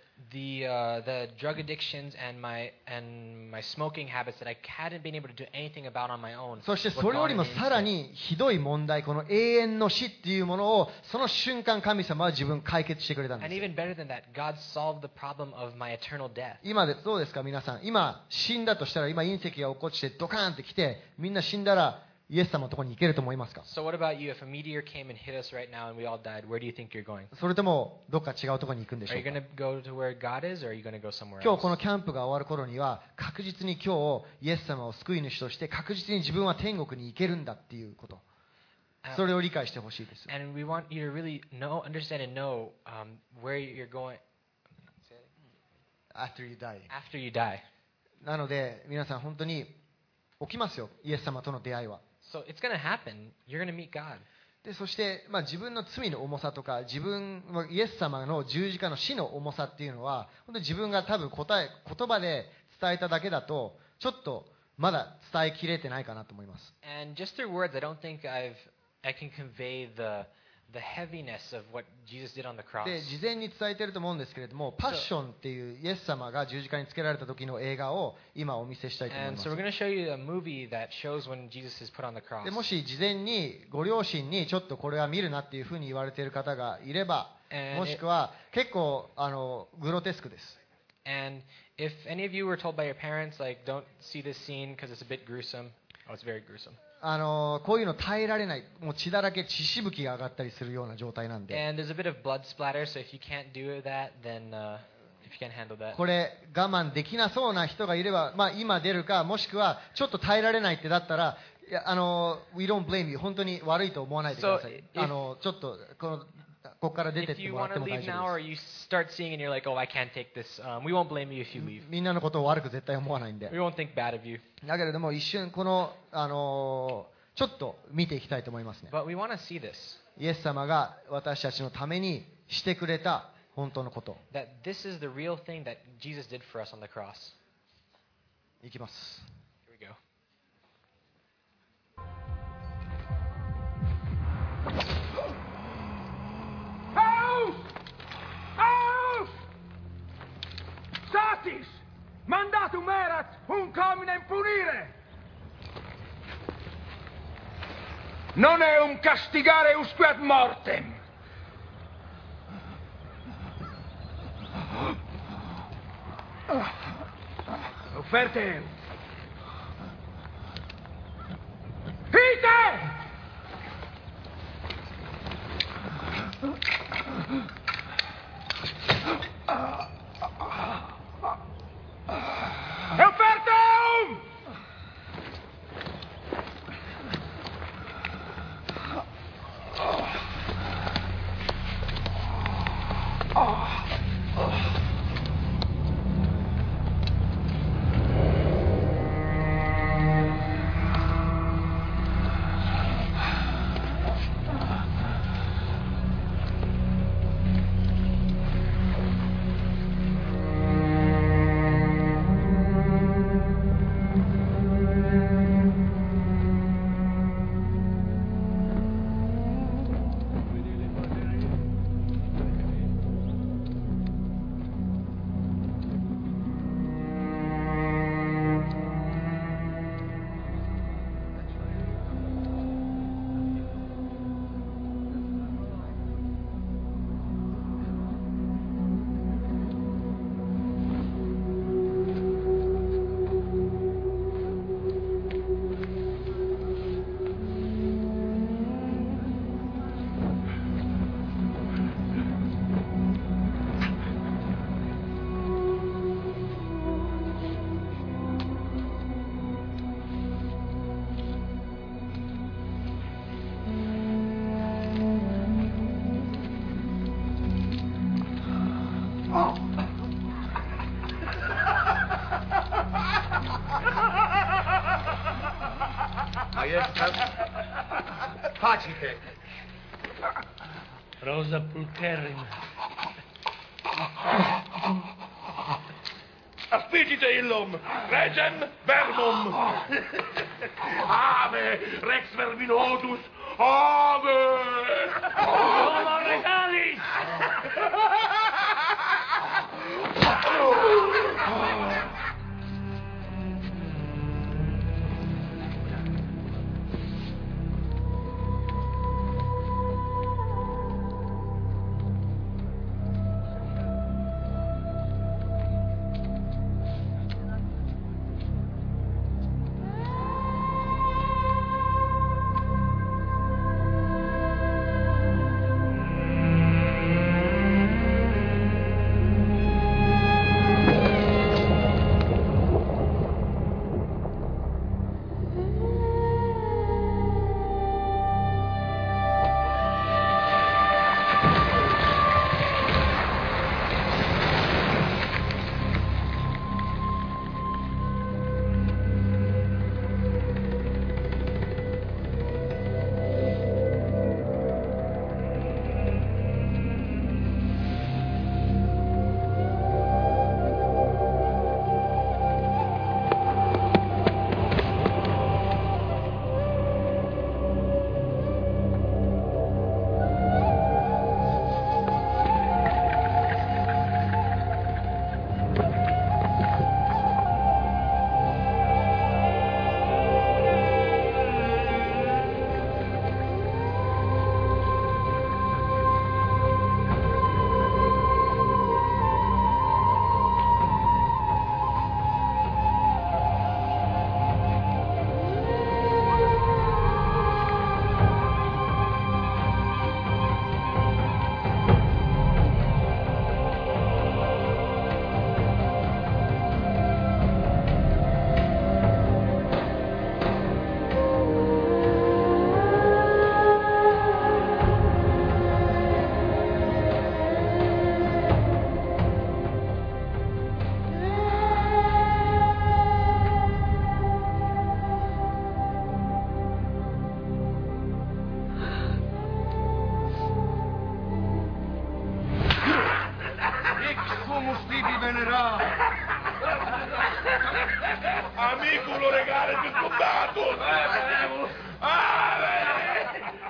Speaker 4: the drug addictions and my smoking habits that I hadn't been able to do anything about on my own.
Speaker 3: そして
Speaker 4: were
Speaker 3: それよ
Speaker 4: gone
Speaker 3: り
Speaker 4: in
Speaker 3: も
Speaker 4: an
Speaker 3: さら
Speaker 4: instant.
Speaker 3: にひどい問題、この永遠の死っていうものをその瞬間神様は自分解決してくれたんで
Speaker 4: And
Speaker 3: す。
Speaker 4: even better than that, God solved the problem of my eternal death.
Speaker 3: 今でどうですか皆さん。今死んだとしたら、今隕石が落っこちてドカーンってきて、みんな死んだらイエス様のところに行けると思いますか？
Speaker 4: So what about you? If a meteor came and hit us right now and we all died, where do you think you're going?
Speaker 3: それともどっか違うところに行くんでし
Speaker 4: Are
Speaker 3: ょ
Speaker 4: you
Speaker 3: うか？
Speaker 4: going to go to where God is, or are you going to go somewhere
Speaker 3: 今
Speaker 4: else?
Speaker 3: 日このキャンプが終わる頃には確実に今日イエス様を救い主として確実に自分は天国に行けるんだっていうこと、それを理解してほしいです。
Speaker 4: And we want you to really understand and know where you're going
Speaker 3: After you die.
Speaker 4: after you die.
Speaker 3: なので皆さん本当に起きますよ、イエス様との出会いは。
Speaker 4: So it's going to happen. You're going to meet God.
Speaker 3: でそして、自分の罪の重さとかイエス様の十字架の死の重さっていうのは本当に自分が多分言葉で伝えただけだとちょっとまだ伝えきれてないかなと思います。
Speaker 4: And just through words, I don't think I can convey the heaviness of what Jesus did on the cross.
Speaker 3: で事前に伝えていると思うんですけれども、パッションっていうイエス様が十字架につけられた時の映画を今お見せしたいと思い
Speaker 4: And
Speaker 3: ます
Speaker 4: so we're going to show you a movie that shows when Jesus is put on the cross.
Speaker 3: でもし事前にご両親にちょっとこれは見るなっていうふうに言われている方がいれば、もしくは結構グロテスクです。
Speaker 4: And if any of you were told by your parents, like, don't see this scene because it's a bit gruesome, oh, it's very gruesome.
Speaker 3: こういうの耐えられない、もう血だらけ、血しぶきが上がったりするような状態なんで、
Speaker 4: And there's a bit of blood splatter, so if you can't do that, then if you can't handle that.
Speaker 3: これ我慢できなそうな人がいれば、まあ、今出るか、もしくはちょっと耐えられないってだったら、いやWe don't blame you、本当に悪いと思わないでください。
Speaker 4: So,
Speaker 3: ちょっとここから出てっ
Speaker 4: If
Speaker 3: て
Speaker 4: you
Speaker 3: もらっ
Speaker 4: want
Speaker 3: て
Speaker 4: to
Speaker 3: も
Speaker 4: leave
Speaker 3: 大丈
Speaker 4: now
Speaker 3: 夫
Speaker 4: or
Speaker 3: で
Speaker 4: you start seeing and you're like, oh, I can't take this, we won't blame you if you leave.
Speaker 3: す。みんなのことを悪く絶対思わないんで
Speaker 4: We。won't think bad of you.
Speaker 3: だけれども一瞬ちょっと見ていきたいと思いますね。
Speaker 4: But we want to see this,
Speaker 3: イエス様が私たちのためにしてくれた本当のこと。
Speaker 4: that this is the real thing that Jesus did for us on the cross.
Speaker 3: いきます。
Speaker 4: Here we go.
Speaker 5: Aus! Aus! Satis! Mandatum erat un hominem punire! Non eum castigare usque ad mortem! Offerte eum! Ite! Offertum!
Speaker 6: Maestas, facite.
Speaker 5: Rosa pulcherrima.
Speaker 6: Aspicite illum, regem verbum. Ave, rex verminotus, ave.
Speaker 5: Homo regalis!
Speaker 6: Domus tibi venera. Amiculo regale del combatto. Ale!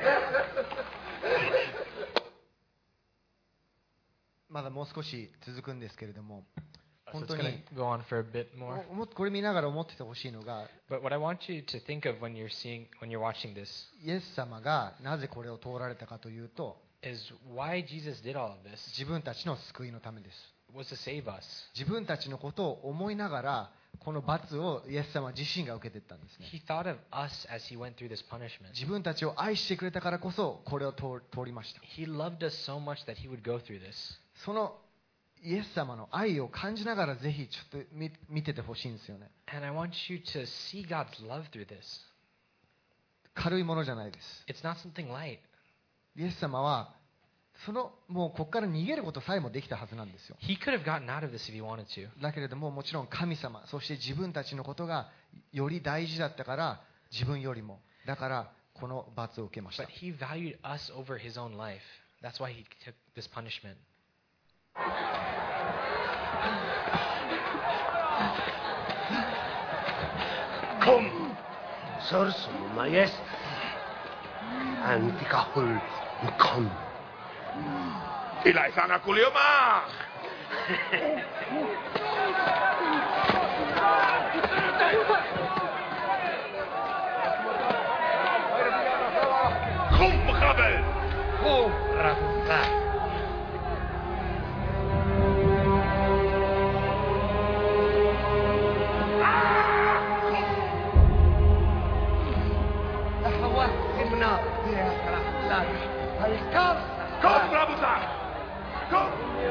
Speaker 3: まだもう少し続くんですけれども、
Speaker 4: So
Speaker 3: 本
Speaker 4: it's
Speaker 3: 当
Speaker 4: going
Speaker 3: に
Speaker 4: to go on for a bit more.
Speaker 3: これ見ながら思っててほしいのが、
Speaker 4: But what I want you to think of when you're watching this
Speaker 3: イエス様がなぜこれを通られたかというと、
Speaker 4: is why Jesus did all of this
Speaker 3: 自分たちの救いのためです。
Speaker 4: was to save us.
Speaker 3: 自分たちのことを思いながら、この罰をイエス様自身が受けていったんですね。
Speaker 4: He thought of us as he went through this punishment.
Speaker 3: 自分たちを愛してくれたからこそこれを通りました。
Speaker 4: He loved us so much that he would go through this.
Speaker 3: そのイエス様の愛を感じながらぜひちょっと見ててほしいんですよね。
Speaker 4: And I want you to see God's love through this.
Speaker 3: 軽いものじゃないです。
Speaker 4: It's not something light.
Speaker 3: イエス様はもうここから逃げることさえもできたはずなんですよ。
Speaker 4: He could have gotten out of this if he wanted to.
Speaker 3: だけれどももちろん神様、そして自分たちのことがより大事だったから自分よりも、だからこの罰を受けました。
Speaker 4: But he valued us over his own life. That's why he took this punishment.
Speaker 6: Kom, sursum majest. Antikahul kom. Ilai sana kulioma. Kom, Gabbel.
Speaker 5: Kom, Rafuta.
Speaker 6: Kom, Rafuta. Kom.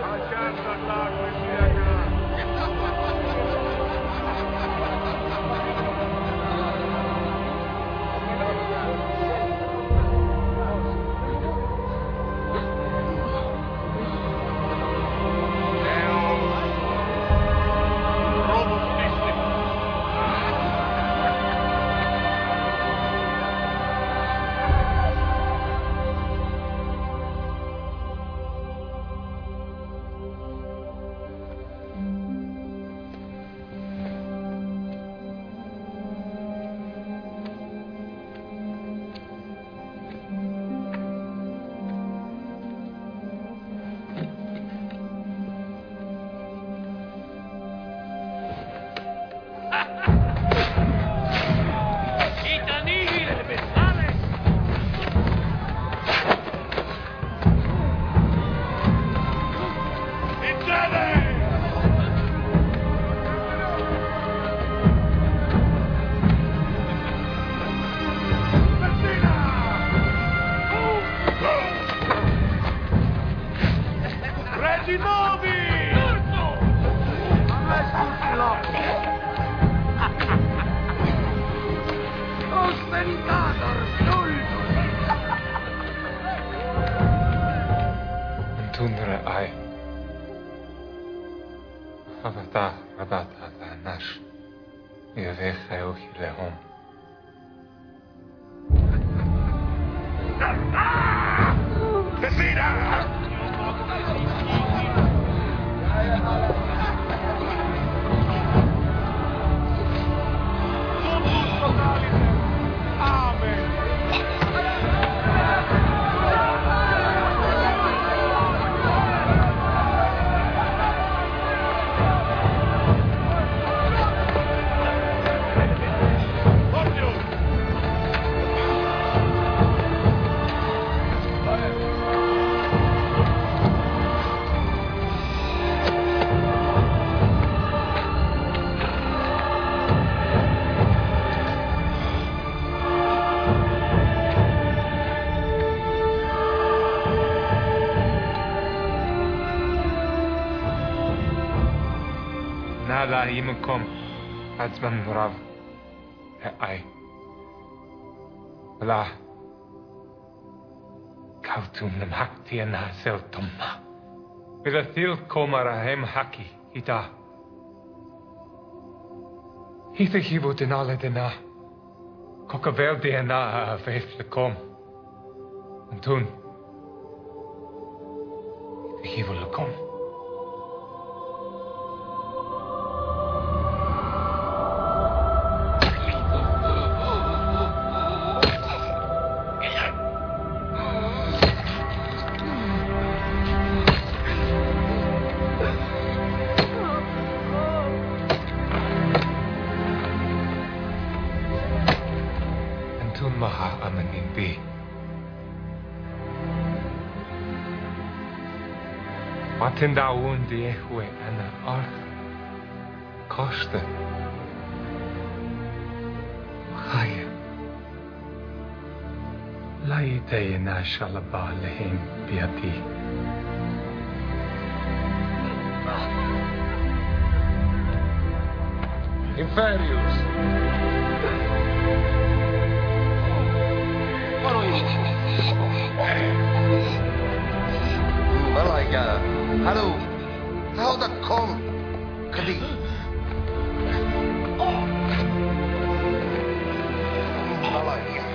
Speaker 7: Tundre ai. Avata nash. Yevecha lehom. Nala imukom adzman rav ai. La kautum namhakti anasel tomma. Bilathil komara hem haki ita. Hita hibo denale dena. Kokavel dena avef lekom. Antun. Hibo lekom. Matendaun diehue ana arch. Koste. Chaya. Laiteyna shalabalehin biati.
Speaker 6: Inferius. Malaika. Hallo. Hou dat kom. Kadi. Malaika.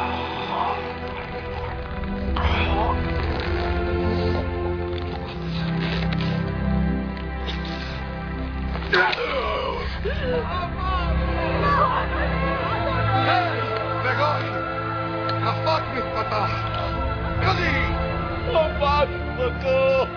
Speaker 6: Begoi! Nafak מתפתח! קדי! נפק מקום!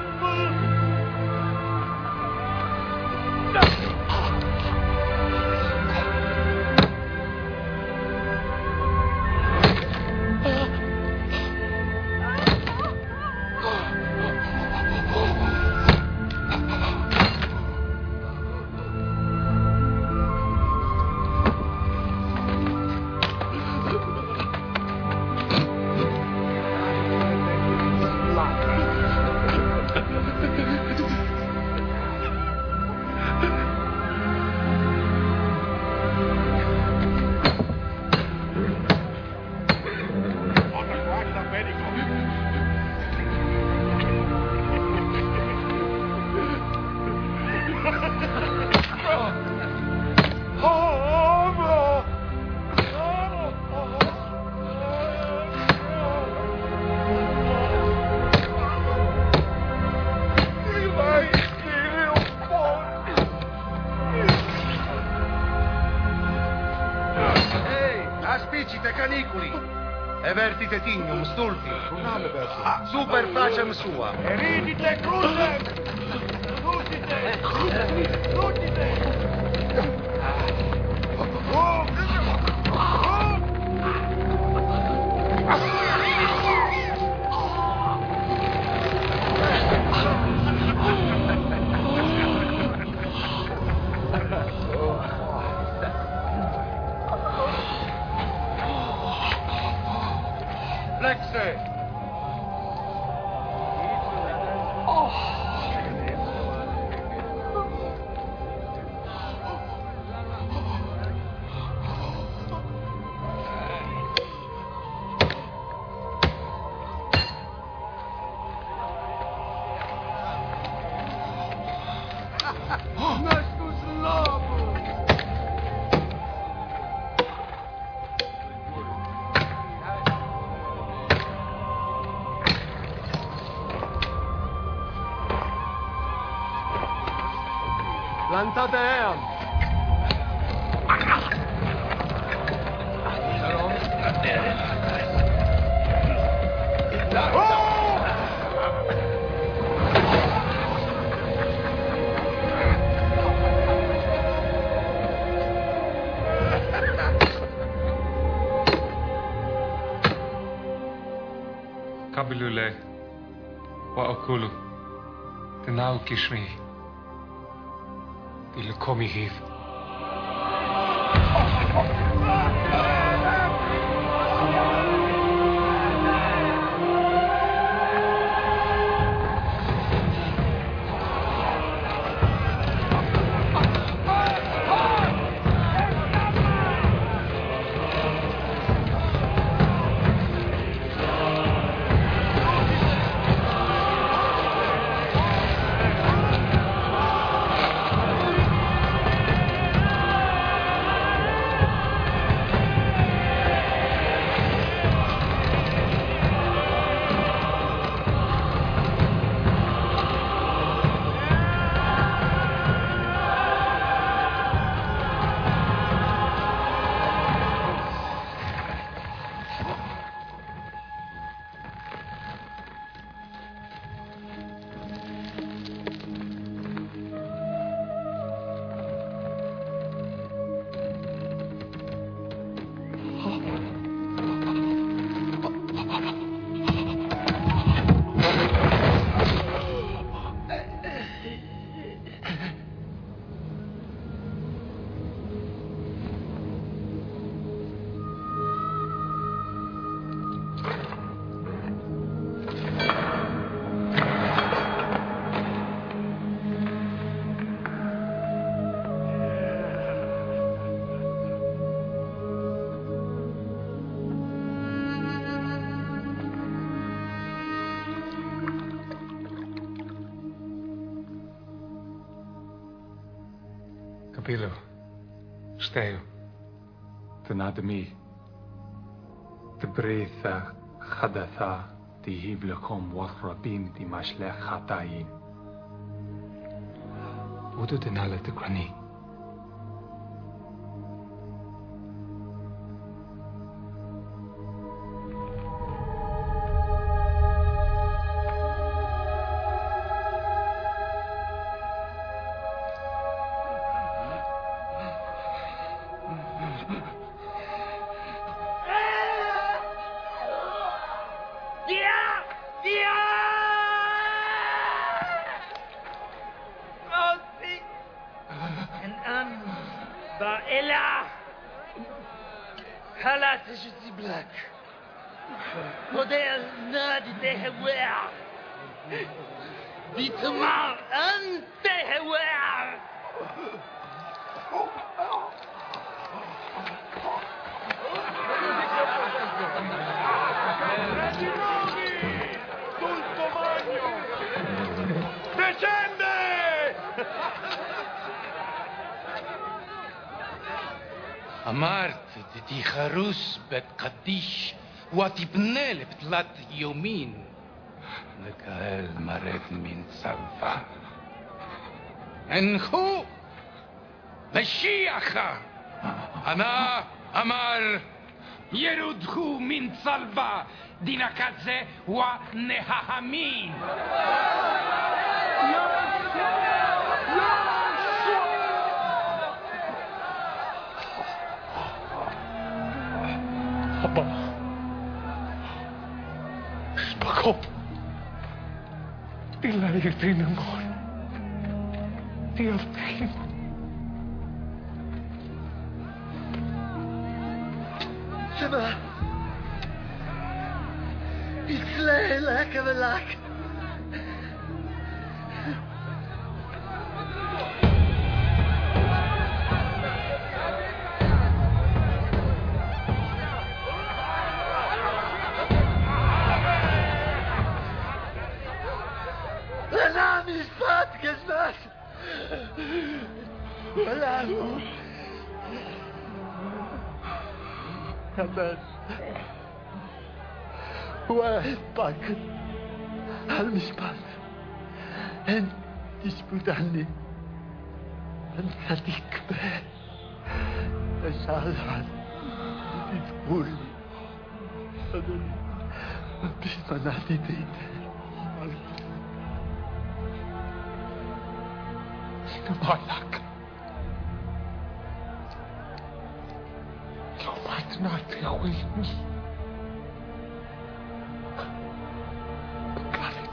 Speaker 8: Aspicite caniculi, evertite tignum stulti, super facem sua.
Speaker 6: Eridite crucem! Lucite! Lucite!
Speaker 8: Lexe! Plantate eam!
Speaker 7: Kabilule wa okulu. Tenau kishmi. Il komi hiv. Pilo. Steo. Tenadmi. Tebretha Hadatha Tihiblakom Wakrabim Dimashlech Hatayin. Udo Denala Tegrani.
Speaker 8: אמרת, תיחרוס בית קדיש, ותבנה לפתלת יומין, לקהל מרד מן צלבה. הנחו, משיח, אנא אמר, ירודו מן צלבה, דינקזה ונהמין.
Speaker 7: אבא, ספקו, תלעייתי נמון, תיאבקים.
Speaker 9: שמע, יצלה לק ולק. משפט גזמש ולנו אבל הוא הספק על משפט אין תשפוטני אין צדיק ושאלן תזכור לי אדוני בזמנתי תיתן
Speaker 7: Malak. You might not be with me. Got it.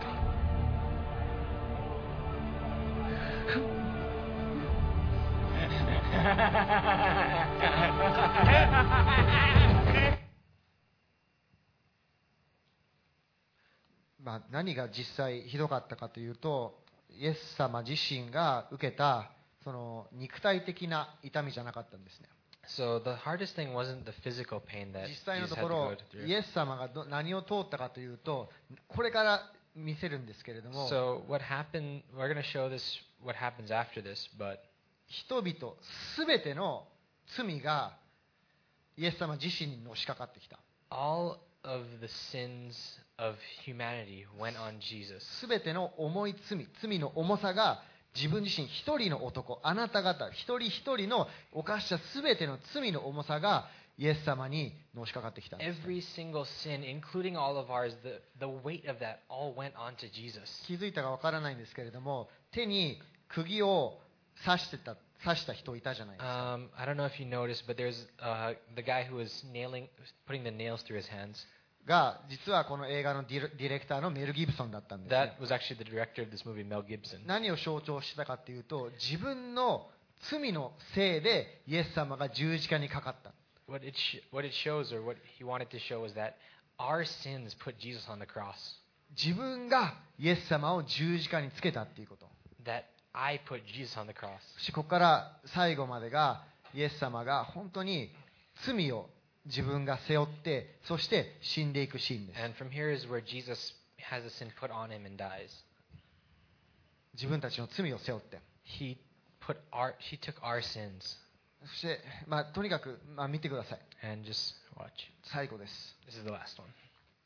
Speaker 3: 何が実際ひどかったかというと、イエス様自身が受けたその肉体的な痛みじゃなかったんですね。
Speaker 4: So the hardest thing wasn't the physical pain that
Speaker 3: 実際の
Speaker 4: Jesus
Speaker 3: と
Speaker 4: had
Speaker 3: こ
Speaker 4: to
Speaker 3: ろ
Speaker 4: go through.
Speaker 3: イエス様が何を通ったかというと、これから見せるんですけれども、
Speaker 4: So what happened, we're going to show this, what happens after this, but
Speaker 3: 人々すべての罪がイエス様自身にのしかかってきた。
Speaker 4: all of the sins of humanity went on Jesus.
Speaker 3: すべての重い罪の重さが自分自身一人の男、あなた方一人一人の犯したすべての罪の重さがイエス様にのしかかってきたんです。
Speaker 4: Every single sin, including all of ours, the weight of that all went on to Jesus.
Speaker 3: 気づいたかわからないんですけれども、手に釘を刺した人いたじゃないですか。
Speaker 4: I don't know if you noticed, but there's the guy who was putting the nails through his hands.
Speaker 3: が実はこの映画のディレクターのメル・ギブソンだったんですね。
Speaker 4: That was actually the director of this movie, Mel Gibson.
Speaker 3: 何を象徴してたかというと、自分の罪のせいでイエス様が十字架にかかった。
Speaker 4: What it shows, or what he wanted to show, was that our sins put Jesus on the cross.
Speaker 3: 自分がイエス様を十字架につけたっていうこと。
Speaker 4: That I put Jesus on the cross.
Speaker 3: ここから最後までがイエス様が本当に罪を自分が背負って、そして死んでいくシーンです。
Speaker 4: And from here is where Jesus has a sin put on him and dies.
Speaker 3: 自分たちの罪を背負って。
Speaker 4: He she took our sins.
Speaker 3: そして、とにかく、見てください。
Speaker 4: And just watch.
Speaker 3: 最後です。
Speaker 4: This is the last one.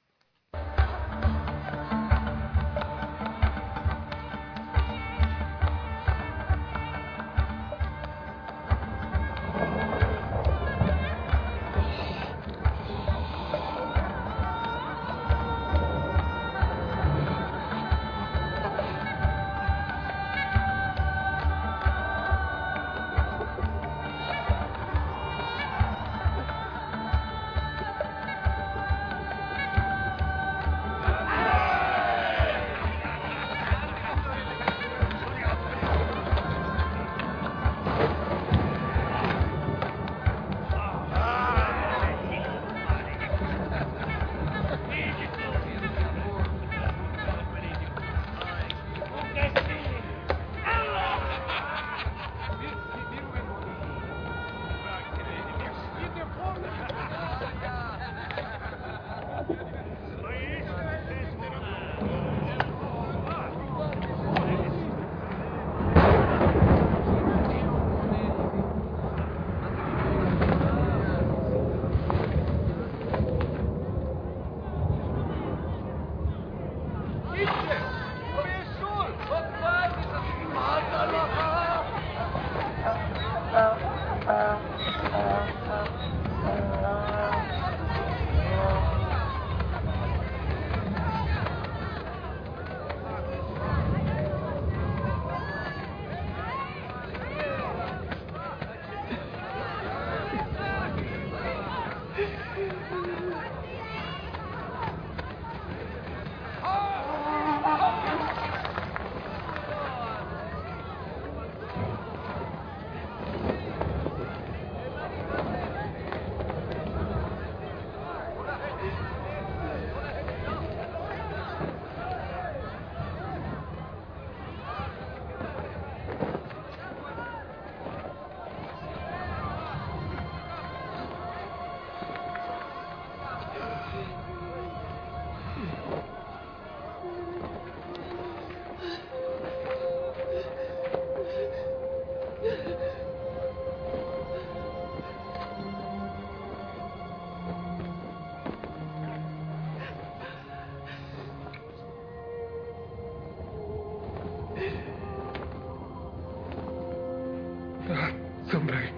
Speaker 6: Somebody.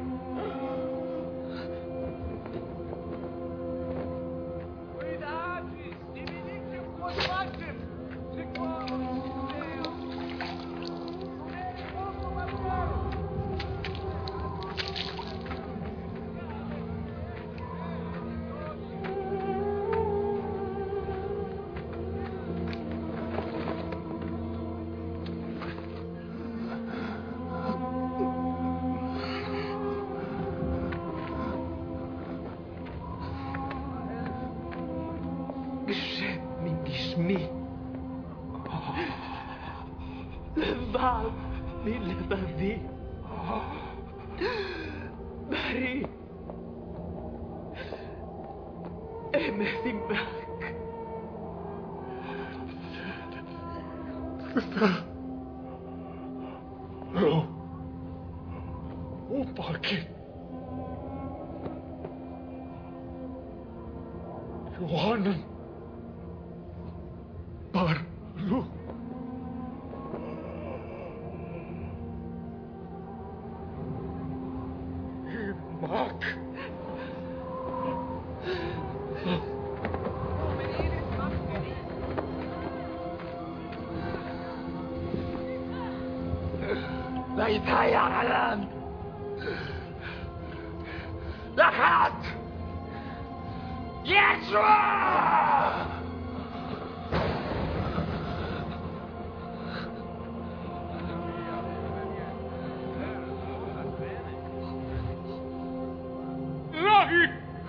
Speaker 9: בשמי. לבב מלבבי. בריא. אמת back.
Speaker 6: לא. הוא פרקי. יוחנן. ברלו. מק.
Speaker 9: ليس يعلم لقد يسوع
Speaker 6: إلهي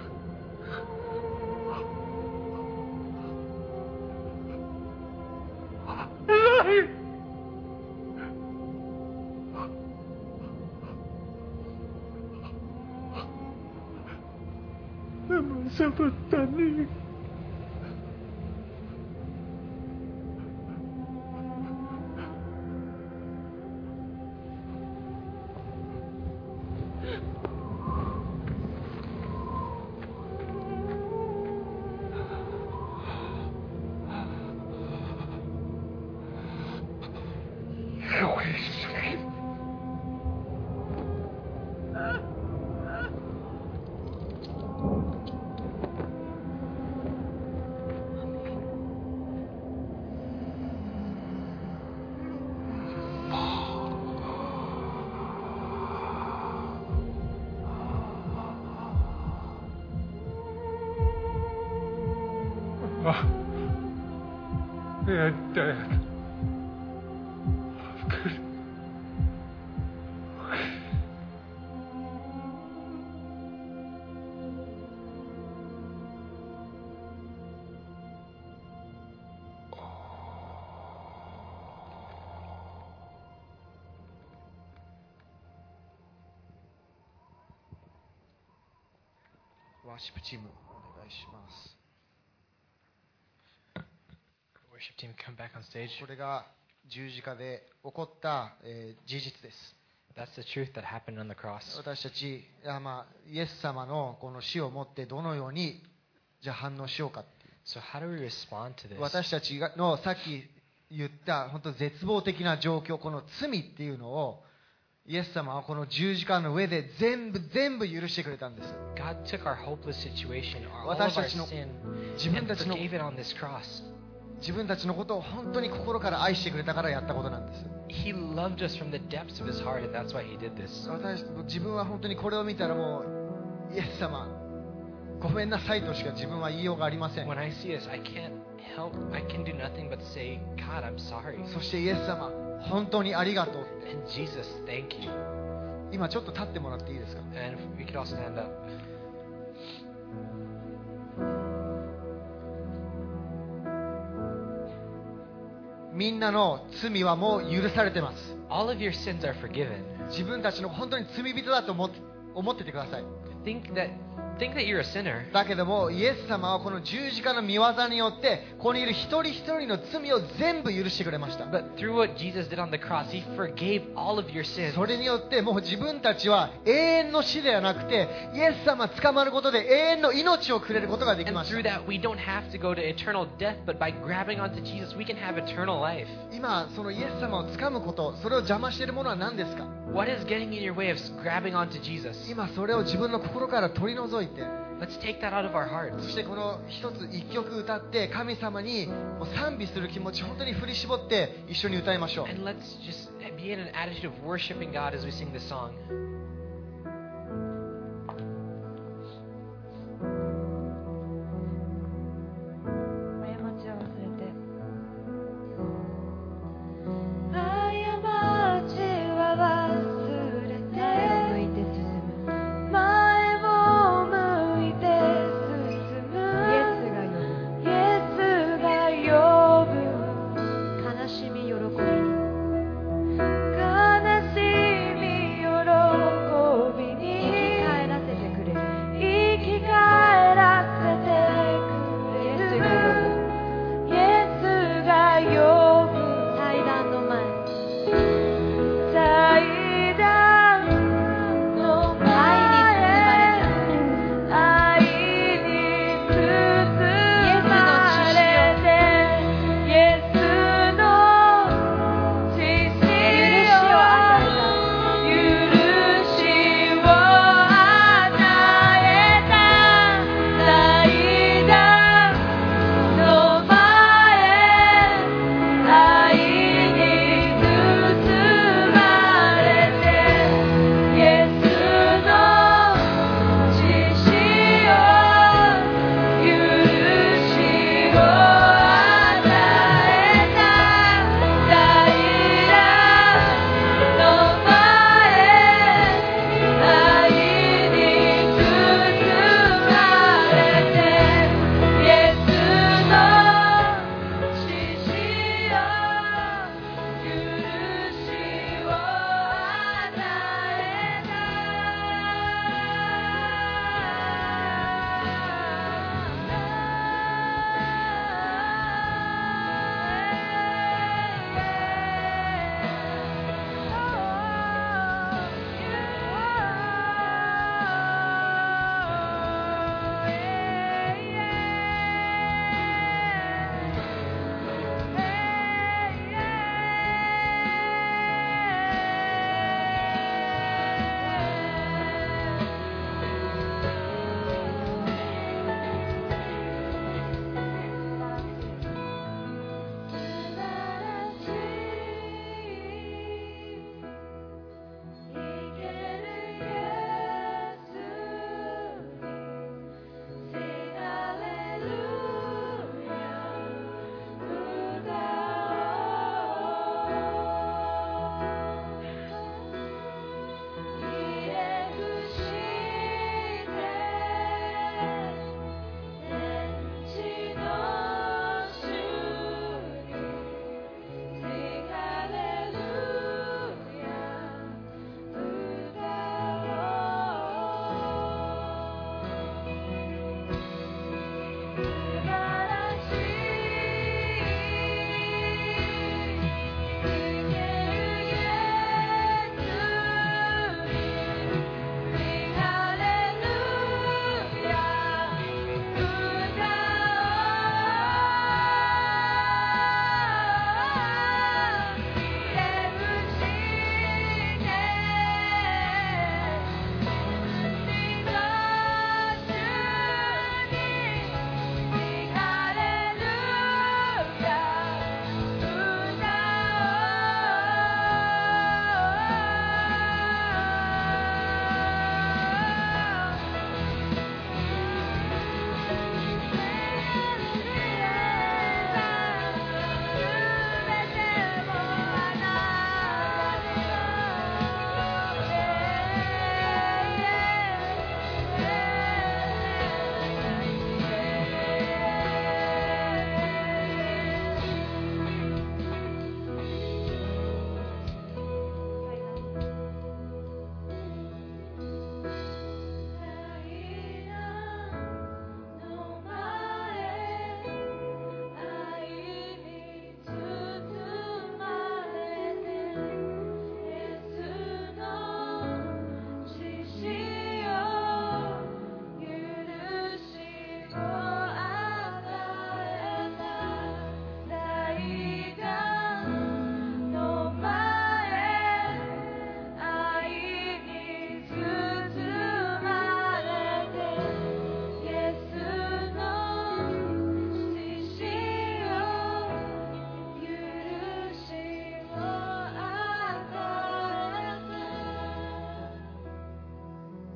Speaker 6: إلهي لما سبتني
Speaker 7: يا داد أفكر
Speaker 3: ワーシップチームお願いします。
Speaker 4: Worship team, come back on stage.
Speaker 3: これが十字架で起こった、事実です。
Speaker 4: That's the truth that happened on the cross.
Speaker 3: 私たち、イエス様のこの死をもってどのようにじゃあ反応しようかっていう。
Speaker 4: So how do we respond to this?
Speaker 3: 私たちのさっき言った本当絶望的な状況、この罪っていうのをイエス様はこの十字架の上で全部許してくれたんです。
Speaker 4: God took our hopeless situation, all of
Speaker 3: 私
Speaker 4: our
Speaker 3: たちの
Speaker 4: sin,
Speaker 3: 自分
Speaker 4: and
Speaker 3: たちの
Speaker 4: forgave it on this cross.
Speaker 3: 自分たちのことを本当に心から愛してくれたからやったことなんです。
Speaker 4: He loved us from the depths of his heart, and that's why he did this.
Speaker 3: 自分は本当にこれを見たらもうイエス様ごめんなさいとしか自分は言いようがありません。
Speaker 4: When I see this, I can do nothing but say, God, I'm sorry.
Speaker 3: そしてイエス様本当にありがとうって。
Speaker 4: And Jesus, thank you.
Speaker 3: 今ちょっと立ってもらっていいですか。
Speaker 4: And we could all stand up.
Speaker 3: みんなの罪はもう許されてます。
Speaker 4: All of your sins are forgiven.
Speaker 3: 自分たちの本当に罪人だと思っててください。
Speaker 4: Think that you're a sinner.
Speaker 3: だけどもイエス様はこの十字架の御業によってここにいる一人一人の罪を全部許してくれました。
Speaker 4: But through what Jesus did on the cross, he forgave all of your sins.
Speaker 3: それによってもう自分たちは永遠の死ではなくてイエス様捕まることで永遠の命をくれることができ
Speaker 4: And
Speaker 3: まし
Speaker 4: through
Speaker 3: た。
Speaker 4: that, we don't have to go to eternal death, but by grabbing onto Jesus, we can have eternal life.
Speaker 3: 今そのイエス様を掴むこと、それを邪魔しているものは何ですか。
Speaker 4: What is getting in your way of grabbing onto Jesus?
Speaker 3: 今それを自分の心から取り除いて、
Speaker 4: Let's take that out of our hearts.
Speaker 3: そしてこの一つ一曲歌って神様にもう賛美する気持ち本当に振り絞って一緒に歌いましょう。
Speaker 4: And let's just be in an attitude of worshiping God as we sing this song.
Speaker 1: 悲しみ喜びに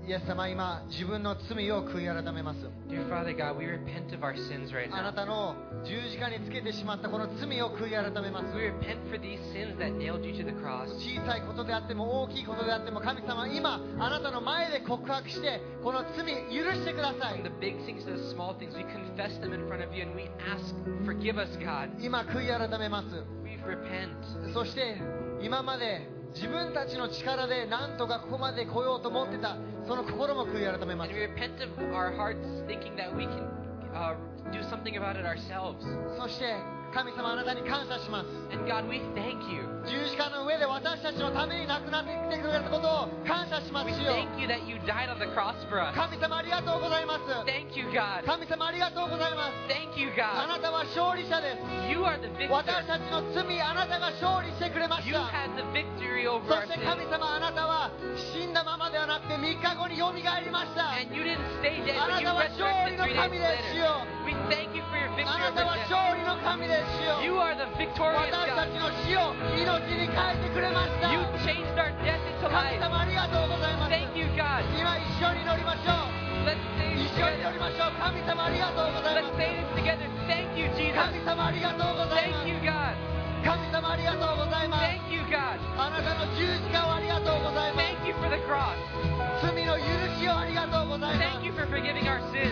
Speaker 3: イエス様、今自分の罪を悔い改めます。
Speaker 4: Dear Father God, we repent of our sins right
Speaker 3: あな
Speaker 4: now.
Speaker 3: たの十字架につけてしまったこの罪を悔い改めます。
Speaker 4: We repent for these sins that nailed you to the cross.
Speaker 3: 小さいことであっても大きいことであっても、神様、今あなたの前で告白してこの罪許してくださ
Speaker 4: From
Speaker 3: い。
Speaker 4: the big things to the small things, we confess them in front of you and we ask, forgive us, God.
Speaker 3: 今悔い改めます。
Speaker 4: We repent.
Speaker 3: そして今まで自分たちの力で何とかここまで来ようと思ってたその心も悔い改めま
Speaker 4: And
Speaker 3: す。
Speaker 4: we repent of our hearts thinking that we can do something about it ourselves.
Speaker 3: そして神様、あなたに感謝します。
Speaker 4: And God, we thank you.
Speaker 3: 十字架の上で私たちのために亡くなってきてくれたことを感謝しま
Speaker 4: We
Speaker 3: すよ。
Speaker 4: thank you that you died on the cross for us.
Speaker 3: 神様、ありがとうございます。
Speaker 4: Thank you, God.
Speaker 3: 神様、ありがとうございます。
Speaker 4: Thank you,
Speaker 3: あ
Speaker 4: God.
Speaker 3: なたは勝利者です。
Speaker 4: You are the
Speaker 3: 私
Speaker 4: victor.
Speaker 3: たちの罪、あなたが勝利してくれまし
Speaker 4: You
Speaker 3: た。
Speaker 4: had the victory over
Speaker 3: そ
Speaker 4: our
Speaker 3: して
Speaker 4: sins.
Speaker 3: 神様、あなたは死んだままではなくて3日後によみがえりました。
Speaker 4: And you didn't stay dead,
Speaker 3: あな
Speaker 4: but you
Speaker 3: たは勝利
Speaker 4: resurrected
Speaker 3: の
Speaker 4: 3 days
Speaker 3: 神ですよ。
Speaker 4: later. We thank you for your
Speaker 3: あ
Speaker 4: victory
Speaker 3: な
Speaker 4: over
Speaker 3: たは
Speaker 4: death.
Speaker 3: 勝利の神ですよ。
Speaker 4: You are the victorious
Speaker 3: 私た
Speaker 4: God.
Speaker 3: ちの死を命に変えてくれました。
Speaker 4: You changed our death into
Speaker 3: 神
Speaker 4: life.
Speaker 3: 様、ありがとうございます。
Speaker 4: Thank you, God.
Speaker 3: 今一緒に祈りましょう。
Speaker 4: Let's say
Speaker 3: 一
Speaker 4: this
Speaker 3: 緒に祈
Speaker 4: together.
Speaker 3: りましょう。神様、ありがとうござい
Speaker 4: Let's
Speaker 3: ます。
Speaker 4: say this together. Thank you, Jesus.
Speaker 3: 神様、ありがとうございま
Speaker 4: Thank
Speaker 3: す。
Speaker 4: you, God.
Speaker 3: 神様、ありがとうございます。
Speaker 4: Thank you, God.
Speaker 3: あなたの十字架をありがとうございます。
Speaker 4: Thank you for the cross.
Speaker 3: 罪の許しをありがとうございま
Speaker 4: Thank you for forgiving our sins.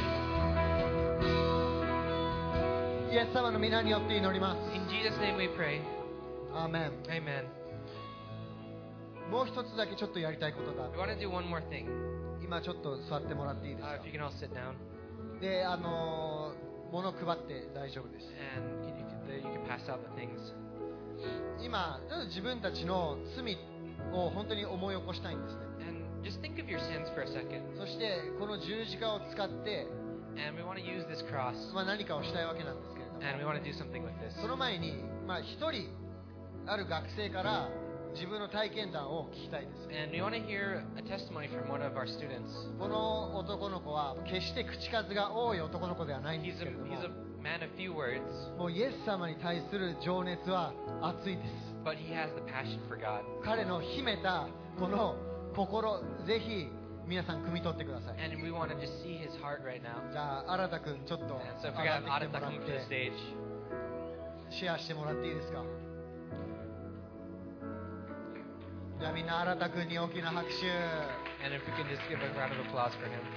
Speaker 3: す。イエス様の皆によって祈ります。
Speaker 4: In Jesus' name we pray.
Speaker 3: アーメン。
Speaker 4: Amen.
Speaker 3: もう一つだけちょっとやりたいことがあっ
Speaker 4: We want to do one more thing.
Speaker 3: て、今ちょっと座ってもらっていいですか。
Speaker 4: If you can all sit down.
Speaker 3: で、物配って大丈夫です。
Speaker 4: And you can pass out the things.
Speaker 3: 今、ちょっと自分たちの罪を本当に思い起こしたいんですね。
Speaker 4: And just think of your sins for a second.
Speaker 3: そしてこの十字架を使って、
Speaker 4: And we want to use this cross.
Speaker 3: 何かをしたいわけなんですけれども、
Speaker 4: And we want to do something with this.
Speaker 3: その前に一人ある学生から自分の体験談を聞きたいです。
Speaker 4: And we want to hear a testimony from one of our students.
Speaker 3: この男の子は決して口数が多い男の子ではないんですけれども、
Speaker 4: He's a man of few words,
Speaker 3: もうイエス様に対する情熱は熱いです。
Speaker 4: but he has the passion for God.
Speaker 3: 彼の秘めたこの心、ぜひ皆さん汲み取ってください。
Speaker 4: And we want to just see his heart right now.
Speaker 3: じゃあ新田君ちょっと
Speaker 4: And so
Speaker 3: 上
Speaker 4: if we
Speaker 3: が
Speaker 4: got
Speaker 3: ってきても
Speaker 4: Arata
Speaker 3: ら
Speaker 4: come
Speaker 3: っ
Speaker 4: to the
Speaker 3: て
Speaker 4: stage.
Speaker 3: シェアしてもらっていいですか。じゃあみんな新田君に大きな拍手。
Speaker 4: And if we can just give a round of applause for him.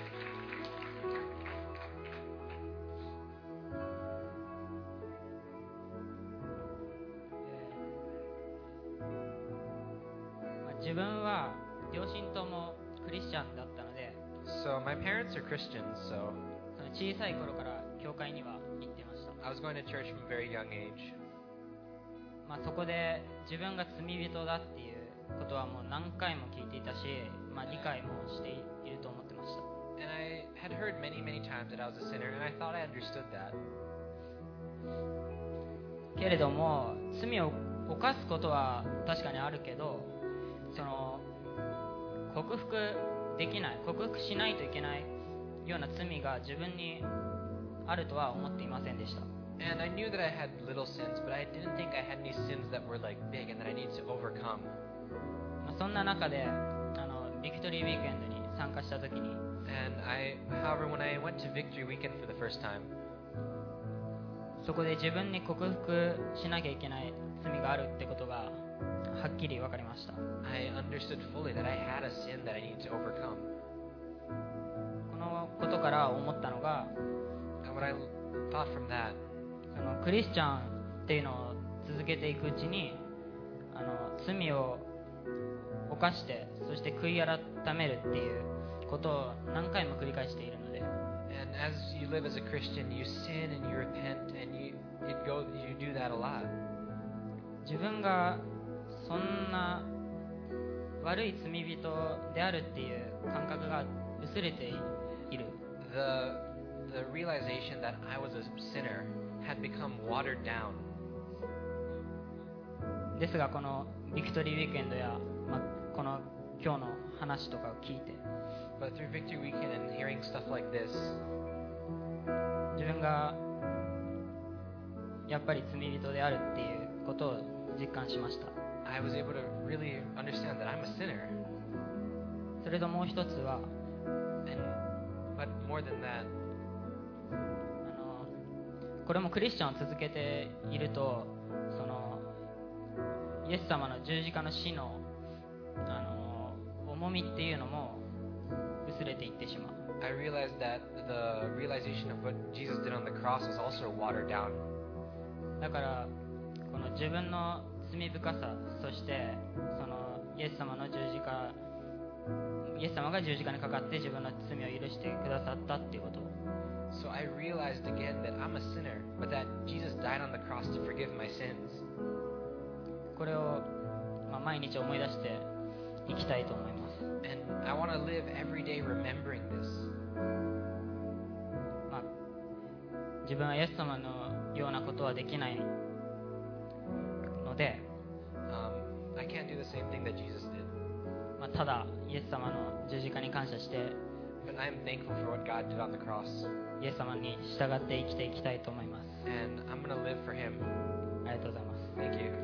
Speaker 10: 自分は両親ともクリスチャンだったので、
Speaker 4: So my parents are Christians, so
Speaker 10: その小さい頃から教会には行ってました。
Speaker 4: I was going to church from a very young age.
Speaker 10: そこで自分が罪人だっていうことはもう何回も聞いていたし、理解もしていると思ってました。
Speaker 4: And I had heard many, many times that I was a sinner, and I thought I understood that.
Speaker 10: けれども罪を犯すことは確かにあるけど、その克服できない、克服しないといけないような罪が自分にあるとは思っていませんでした。
Speaker 4: And I knew that I had little sins, but I didn't think I had any sins that were like big and that I needed to overcome.
Speaker 10: そんな中でビクトリーウィークエンドに参加した時に、
Speaker 4: And however, when I went to Victory Weekend for the first time,
Speaker 10: そこで自分に克服しなきゃいけない罪があるってことがはっきり分かりました。
Speaker 4: I understood fully that I had a sin that I needed to overcome.
Speaker 10: このことから思ったのが、
Speaker 4: And what I thought from that,
Speaker 10: そのクリスチャンっていうのを続けていくうちに罪を犯して、そして悔い改めるっていうことを何回も繰り返しているので、
Speaker 4: and as you live as a Christian, you sin and you repent and you do that a lot.
Speaker 10: 自分がそんな悪い罪人であるっていう感覚が薄れている。
Speaker 4: The realization that I was a sinner had become watered down.
Speaker 10: ですがこのビクトリーウィークエンドや、この今日の話とかを聞いて、
Speaker 4: But through Victory Weekend and hearing stuff like this,
Speaker 10: 自分がやっぱり罪人であるっていうことを実感しました。
Speaker 4: I was able to really understand that I'm a sinner.
Speaker 10: それともう一つは、
Speaker 4: But more than that,
Speaker 10: これもクリスチャンを続けていると、そのイエス様の十字架の死の、重みっていうのも薄れていってしまう。
Speaker 4: I realized that the realization of what Jesus did on the cross was also watered down.
Speaker 10: だからこの自分の罪深さ、そしてそのイエス様が十字架にかかって自分の罪を許してくださったっていうこと。
Speaker 4: So I realized again that I'm a sinner, but that Jesus died on the cross to forgive my sins.
Speaker 10: これを、毎日思い出していきたいと思います。
Speaker 4: And I want to live every day remembering this.
Speaker 10: 自分はイエス様のようなことはできないので、
Speaker 4: I can't do the same thing that Jesus did.
Speaker 10: ただイエス様の十字架に感謝して、
Speaker 4: But I am thankful for what God did on the cross.
Speaker 10: イエス様に従って生きていきたいと思います。
Speaker 4: And I'm going to live for Him.
Speaker 10: ありがとうございます。
Speaker 4: Thank you.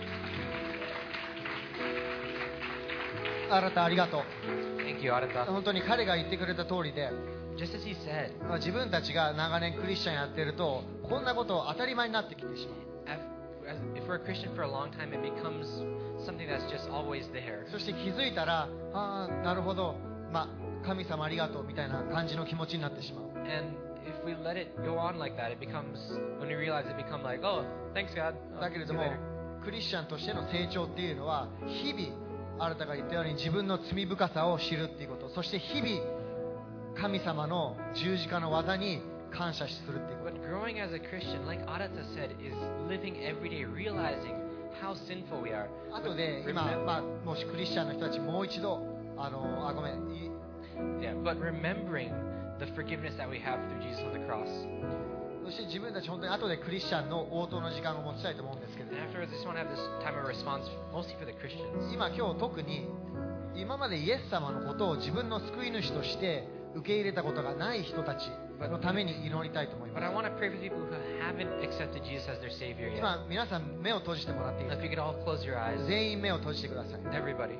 Speaker 3: あなたありがとう。
Speaker 4: Thank you, Arata.
Speaker 3: 本当に彼が言ってくれた通りで、
Speaker 4: Just as he said,
Speaker 3: 自分たちが長年クリスチャンやってるとこんなこと当たり前になってきてしまう。
Speaker 4: if we're a Christian for a long time, it becomes something that's just always there.
Speaker 3: そして気づいたら、なるほど、神様ありがとうみたいな感じの気持ちになってしまう。
Speaker 4: And if we let it go on like that, it becomes, when we realize it becomes like, oh, thanks God.
Speaker 3: だけれども、クリスチャンとしての成長っていうのは、日々、あなたが言ったように自分の罪深さを知るっていうこと、そして日々、神様の十字架の技に感謝するっていうこと。
Speaker 4: But growing as a Christian, like Arata said, is living every day, realizing how sinful we are.
Speaker 3: あとで、今、もしクリスチャンの人たちもう一度、ごめん。
Speaker 4: Yeah, but remembering the forgiveness that we have through Jesus on the cross.
Speaker 3: そして自分たち本当に後でクリスチャンの応答の時間を持ちたいと思うんですけど、
Speaker 4: And afterwards, I just want to have this time of response, mostly for the Christians.
Speaker 3: 今日特に今までイエス様のことを自分の救い主として受け入れたことがない人たちのために祈りたいと思いま
Speaker 4: But I
Speaker 3: す。
Speaker 4: want to pray for people who haven't accepted Jesus as their Savior yet.
Speaker 3: 今皆さん目を閉じてもらっていいで
Speaker 4: If
Speaker 3: す
Speaker 4: you could all close your eyes,
Speaker 3: か。全員目を閉じてください。
Speaker 4: everybody.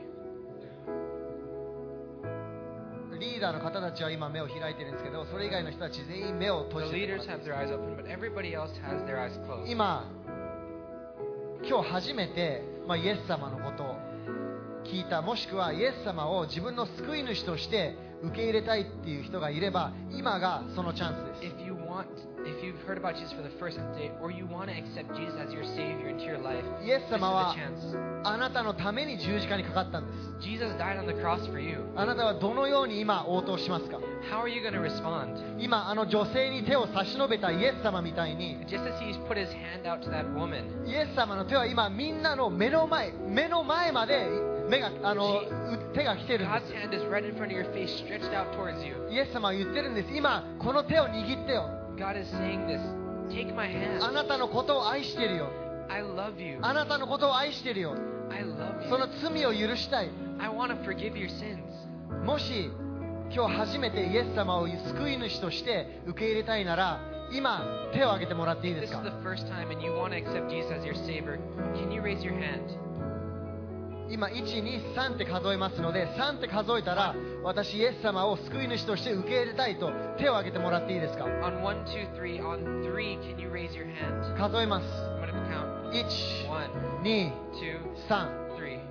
Speaker 3: リーダーの方たちは今目を開いてるんですけど、それ以外の人たち全員目を閉
Speaker 4: The
Speaker 3: じてく
Speaker 4: leaders
Speaker 3: ださい。
Speaker 4: have their eyes open, but everybody else has their eyes closed.
Speaker 3: 今日初めて、イエス様のことを聞いた、もしくはイエス様を自分の救い主として受け入れたいっていう人がいれば、今がそのチャンスです。
Speaker 4: If you've heard about Jesus for the first time today, or you want to accept Jesus as your Savior into your life,
Speaker 3: イエス
Speaker 4: this is
Speaker 3: 様は
Speaker 4: the chance.
Speaker 3: あなたのために十字架にかかったんです。
Speaker 4: Jesus died on the cross for you.
Speaker 3: あなたはどのように今応答しますか？
Speaker 4: How are you going to respond?
Speaker 3: 今女性に手を差し伸べたイエス様みたいに、
Speaker 4: Just as he put his hand out to that woman,
Speaker 3: イエス様の手は今みんなの目の前まで手が来てるんで
Speaker 4: God's
Speaker 3: す。
Speaker 4: hand is right in front of your face, stretched out towards you.
Speaker 3: イエス様は言ってるんです。今この手を握ってよ。
Speaker 4: God is saying this. Take my hand.
Speaker 3: あなたのことを愛してるよ。
Speaker 4: I love you.
Speaker 3: あなたのことを愛してるよ。
Speaker 4: I love
Speaker 3: そ
Speaker 4: you.
Speaker 3: の罪を許したい。
Speaker 4: I want to forgive your sins.
Speaker 3: もし今日初めてイエス様を救い主として受け入れたいなら、今手を挙げてもらっていいで
Speaker 4: This
Speaker 3: す
Speaker 4: is
Speaker 3: か？
Speaker 4: the first time and you want to accept Jesus as your Savior. Can you raise your hand?
Speaker 3: 今1、2、3って数えますので、3って数えたら、私イエス様を救い主として受け入れたいと手を挙げてもらっていいですか？
Speaker 4: On 1, 2, 3. On 3, can you raise your hand?
Speaker 3: 数えます。
Speaker 4: I'm going to count.
Speaker 3: 1、
Speaker 4: 1,
Speaker 3: 2、
Speaker 4: 2,
Speaker 3: 3。
Speaker 4: 3.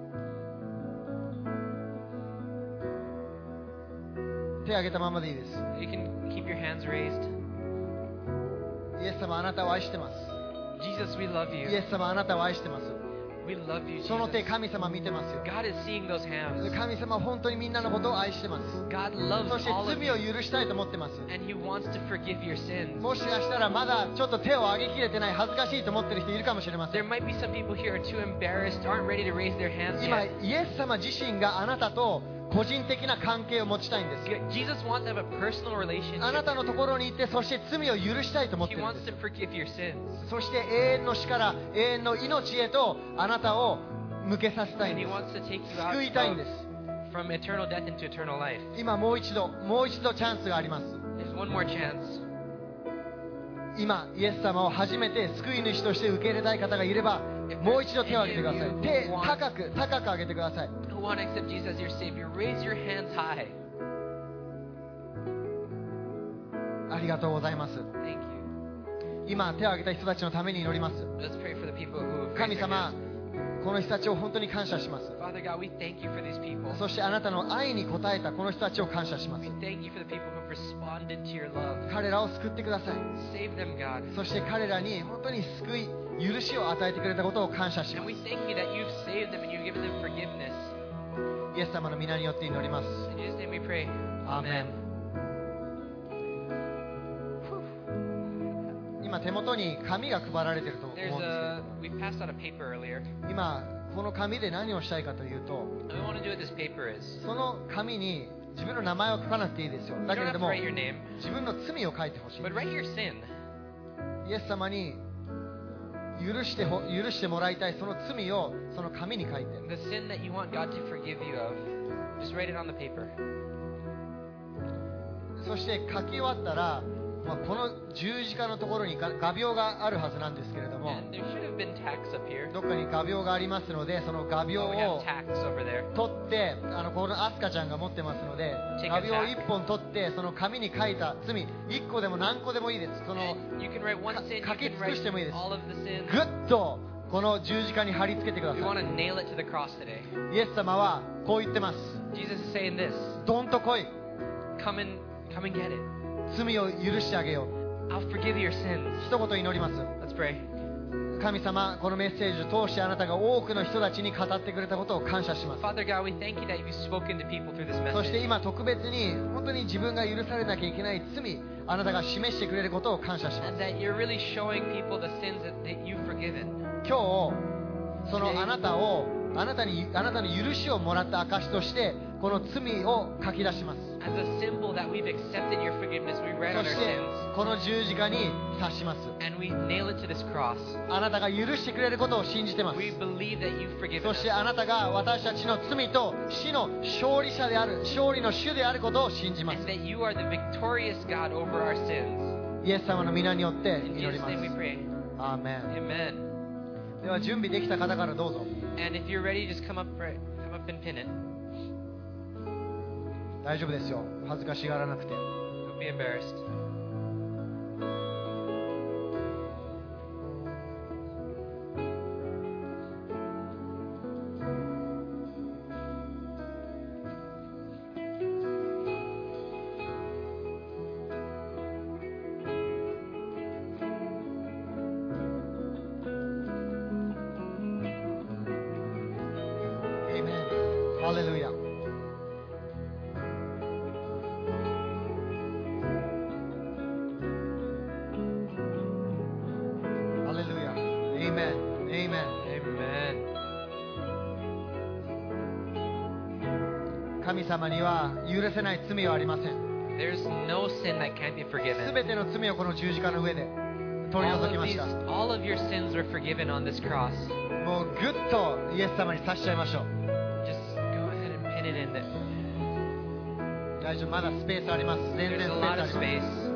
Speaker 3: 手を挙げたままでいいです。
Speaker 4: You can keep your hands raised.
Speaker 3: イエス様あなたを愛してます。
Speaker 4: Jesus, we love
Speaker 3: イ
Speaker 4: you.
Speaker 3: エス様あなたを愛してます。
Speaker 4: We love you,
Speaker 3: その手
Speaker 4: Jesus.
Speaker 3: 神様見てますよ。
Speaker 4: God is seeing those hands.
Speaker 3: 神様は本当にみんなのことを愛してます。
Speaker 4: God loves
Speaker 3: そして
Speaker 4: all of
Speaker 3: 罪
Speaker 4: you.
Speaker 3: を許したいと思ってます。
Speaker 4: And He wants to forgive your sins.
Speaker 3: もしかしたらまだちょっと手を挙げきれてない、恥ずかしいと思ってる人いるかもしれませ
Speaker 4: There
Speaker 3: ん。
Speaker 4: might be some people here who are too embarrassed, aren't ready to raise their hands
Speaker 3: 今
Speaker 4: yet.
Speaker 3: イエス様自身があなたと個人的な関係を持ちたいんです。
Speaker 4: Jesus wants to have a personal
Speaker 3: あな
Speaker 4: relationship.
Speaker 3: たのところに行って、そして罪を許したいと思って
Speaker 4: He
Speaker 3: るん
Speaker 4: wants
Speaker 3: で
Speaker 4: to
Speaker 3: す。
Speaker 4: forgive your sins.
Speaker 3: そして永遠の死から永遠の命へとあなたを向けさせたいん
Speaker 4: And
Speaker 3: で
Speaker 4: He wants to take you
Speaker 3: す。
Speaker 4: out
Speaker 3: 救いたいんです。
Speaker 4: from eternal death into eternal life.
Speaker 3: 今もう一度チャンスがあります。
Speaker 4: There's one more chance.
Speaker 3: 今イエス様を初めて救い主として受け入れたい方がいれば、もう一度手を挙げてください。手高く上げてください。
Speaker 4: Who want to accept Jesus as your Savior, raise your hands high.
Speaker 3: ありがとうございます。
Speaker 4: Thank you.
Speaker 3: 今手を挙げた人たちのために祈ります。
Speaker 4: Let's pray for the people who have
Speaker 3: 神
Speaker 4: raised their
Speaker 3: 様、
Speaker 4: hands.
Speaker 3: この人たちを本当に感謝します。
Speaker 4: Father God, we thank you for these people.
Speaker 3: そしてあなたの愛に応えたこの人たちを感謝します。
Speaker 4: We thank you for the people who have responded to your love.
Speaker 3: 彼らを救ってください。
Speaker 4: Save them, God.
Speaker 3: そして彼らに本当に救い、許しを与えてくれたことを感謝し
Speaker 4: And
Speaker 3: ま
Speaker 4: we
Speaker 3: す。
Speaker 4: thank you that you've saved them and you've given them forgiveness.
Speaker 3: イエス様の皆によって祈ります。
Speaker 4: In Jesus' name we pray.
Speaker 3: アーメン。今手元に紙が配られていると思うん
Speaker 4: There's
Speaker 3: です
Speaker 4: a, we passed out a paper earlier.
Speaker 3: けど、今この紙で何をしたいかというと、
Speaker 4: And we want to do what this paper is.
Speaker 3: その紙に自分の名前を書かなくていいですよ。
Speaker 4: You
Speaker 3: だけ
Speaker 4: don't
Speaker 3: れ
Speaker 4: have
Speaker 3: ど
Speaker 4: to
Speaker 3: も
Speaker 4: write your name,
Speaker 3: 自分の罪を書いてほしい。
Speaker 4: but write your sin.
Speaker 3: イエス様に許してもらいたいその罪をその紙に書いて、
Speaker 4: The sin that you want God to forgive you of. Just write it on the paper.
Speaker 3: そして書き終わったら、この十字架のところに画鋲があるはずなんですけれども、
Speaker 4: And there should have been tacks up here.
Speaker 3: どっかに画鋲がありますので、その画鋲
Speaker 4: Oh, we have
Speaker 3: を
Speaker 4: tacks over there.
Speaker 3: 取って、このアスカちゃんが持ってますので、
Speaker 4: Take a
Speaker 3: 画鋲を
Speaker 4: tack.
Speaker 3: 1本取ってその紙に書いた罪1個でも何個でもいいです。その
Speaker 4: And you can write one sin, you
Speaker 3: 書き
Speaker 4: can
Speaker 3: 尽く
Speaker 4: write
Speaker 3: してもいいです。
Speaker 4: all of the sins.
Speaker 3: ぐっとこの十字架に貼り付けてくだ
Speaker 4: We
Speaker 3: さ
Speaker 4: want to nail it to the cross today.
Speaker 3: い。イエス様はこう言ってます。
Speaker 4: Jesus is saying this.
Speaker 3: どんと来い。
Speaker 4: Come and get it.
Speaker 3: 罪を許してあげよう。
Speaker 4: I'll forgive your sins.
Speaker 3: 一言祈ります。
Speaker 4: Let's pray.
Speaker 3: 神様、このメッセージを通してあなたが多くの人たちに語ってくれたことを感謝します。
Speaker 4: Father God, we thank you that you've spoken to people through this
Speaker 3: そして
Speaker 4: message.
Speaker 3: 今特別に本当に自分が許されなきゃいけない罪、あなたが示してくれることを感謝します。
Speaker 4: And that you're really showing people the sins that you've forgiven.
Speaker 3: 今日そのあなたの許しをもらった証としてこの罪を書き出します。
Speaker 4: As a symbol that we've accepted your forgiveness, we write
Speaker 3: そ
Speaker 4: on our
Speaker 3: して
Speaker 4: sins.
Speaker 3: この十字架に刺します。
Speaker 4: And we nail it to this cross.
Speaker 3: あなたが許してくれることを信じてます。
Speaker 4: We believe that you've forgiven
Speaker 3: そ
Speaker 4: us.
Speaker 3: してあなたが私たちの罪と死の勝利者である、勝利の主であることを信じます。
Speaker 4: And that you are the victorious God over our sins.
Speaker 3: イエス様の皆によって
Speaker 4: In
Speaker 3: 祈り
Speaker 4: Jesus'
Speaker 3: ま
Speaker 4: name we
Speaker 3: す。
Speaker 4: pray.
Speaker 3: アーメン。
Speaker 4: Amen.
Speaker 3: では準備できた方からどうぞ。
Speaker 4: And if you're ready, just come up and pin it.
Speaker 3: 大丈夫ですよ。恥ずかしがらなくて。
Speaker 4: Don't be embarrassed.
Speaker 3: Amen. ハレルヤ。ハレルヤ。Amen. Amen.
Speaker 4: Amen.
Speaker 3: 神様には許せない罪はありません。
Speaker 4: There's no sin that can't be
Speaker 3: す
Speaker 4: forgiven.
Speaker 3: べての罪をこの十字架の上で取り除きました。
Speaker 4: All of your sins were forgiven on this cross.
Speaker 3: もうぐっとイエス様に刺しちゃいましょう。
Speaker 4: Just go ahead and pin it in there.
Speaker 3: 大丈夫、まだスペースあります。全然
Speaker 4: There's
Speaker 3: ス
Speaker 4: a
Speaker 3: ペー
Speaker 4: lot
Speaker 3: スあ
Speaker 4: of
Speaker 3: ります。
Speaker 4: space.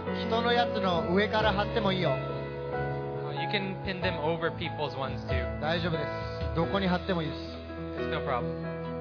Speaker 3: 人のやつの上から貼ってもいいよ。
Speaker 4: You can pin them over people's ones too.
Speaker 3: 大丈夫です。どこに貼ってもいいです。
Speaker 4: It's no problem.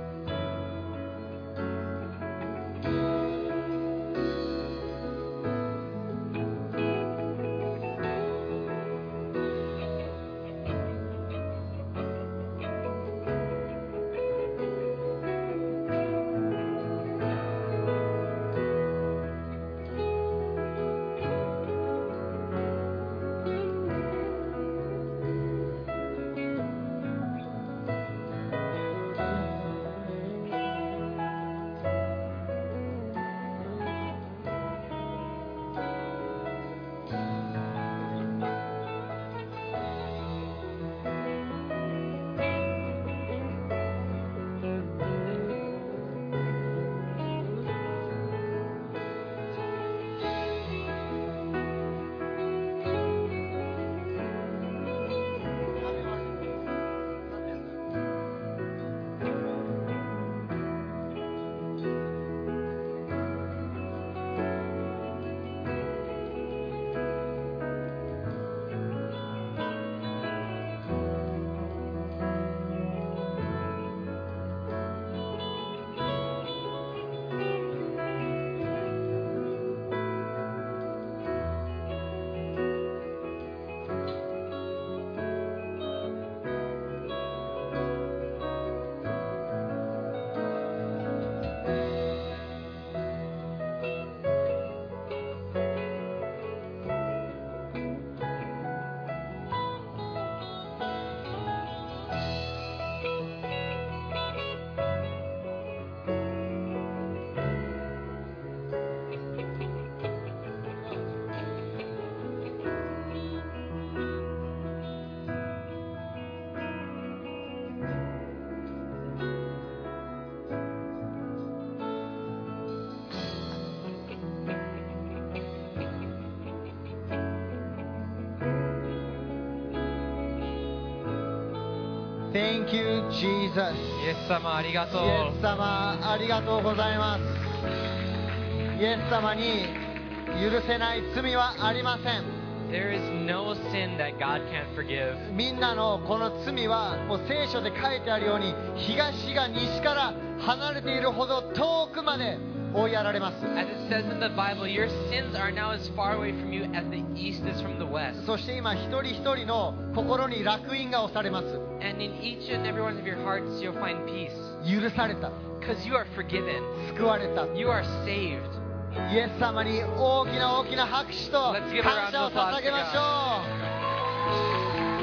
Speaker 3: Thank you, Jesus.
Speaker 4: イエス様ありがとう。
Speaker 3: イエス様ありがとうございます。イエス様に許せない罪はありません。
Speaker 4: There is no sin that God can't forgive.
Speaker 3: みんなのこの罪はもう聖書で書いてあるように東が西から離れているほど遠くまで追いやられます。
Speaker 4: As it says in the Bible, your sins are now as far away from you as the east is from the west.
Speaker 3: そして今一人一人の心に烙印が押されます。
Speaker 4: And in each and every one of your hearts, you'll find peace.
Speaker 3: 許された。
Speaker 4: Because you are forgiven.
Speaker 3: 救われた。
Speaker 4: You are saved.
Speaker 3: イエス様に大きな大きな拍手と
Speaker 4: Let's give a
Speaker 3: 感
Speaker 4: round
Speaker 3: 謝を
Speaker 4: of applause
Speaker 3: 捧げましょう。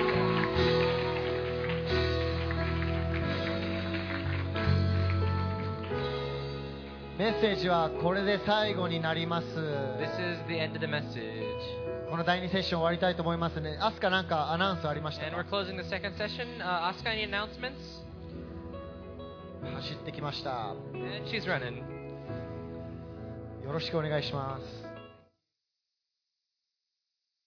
Speaker 3: メッセージはこれで最後になります。
Speaker 4: This is the end of the message.
Speaker 3: この第2セッション終わりたいと思いますね。アスカなんかアナウンスありました
Speaker 4: And
Speaker 3: か？
Speaker 4: we're closing the second session. Asuka, any announcements?
Speaker 3: 走ってきました。
Speaker 4: And she's running.
Speaker 3: よろしくお願いします。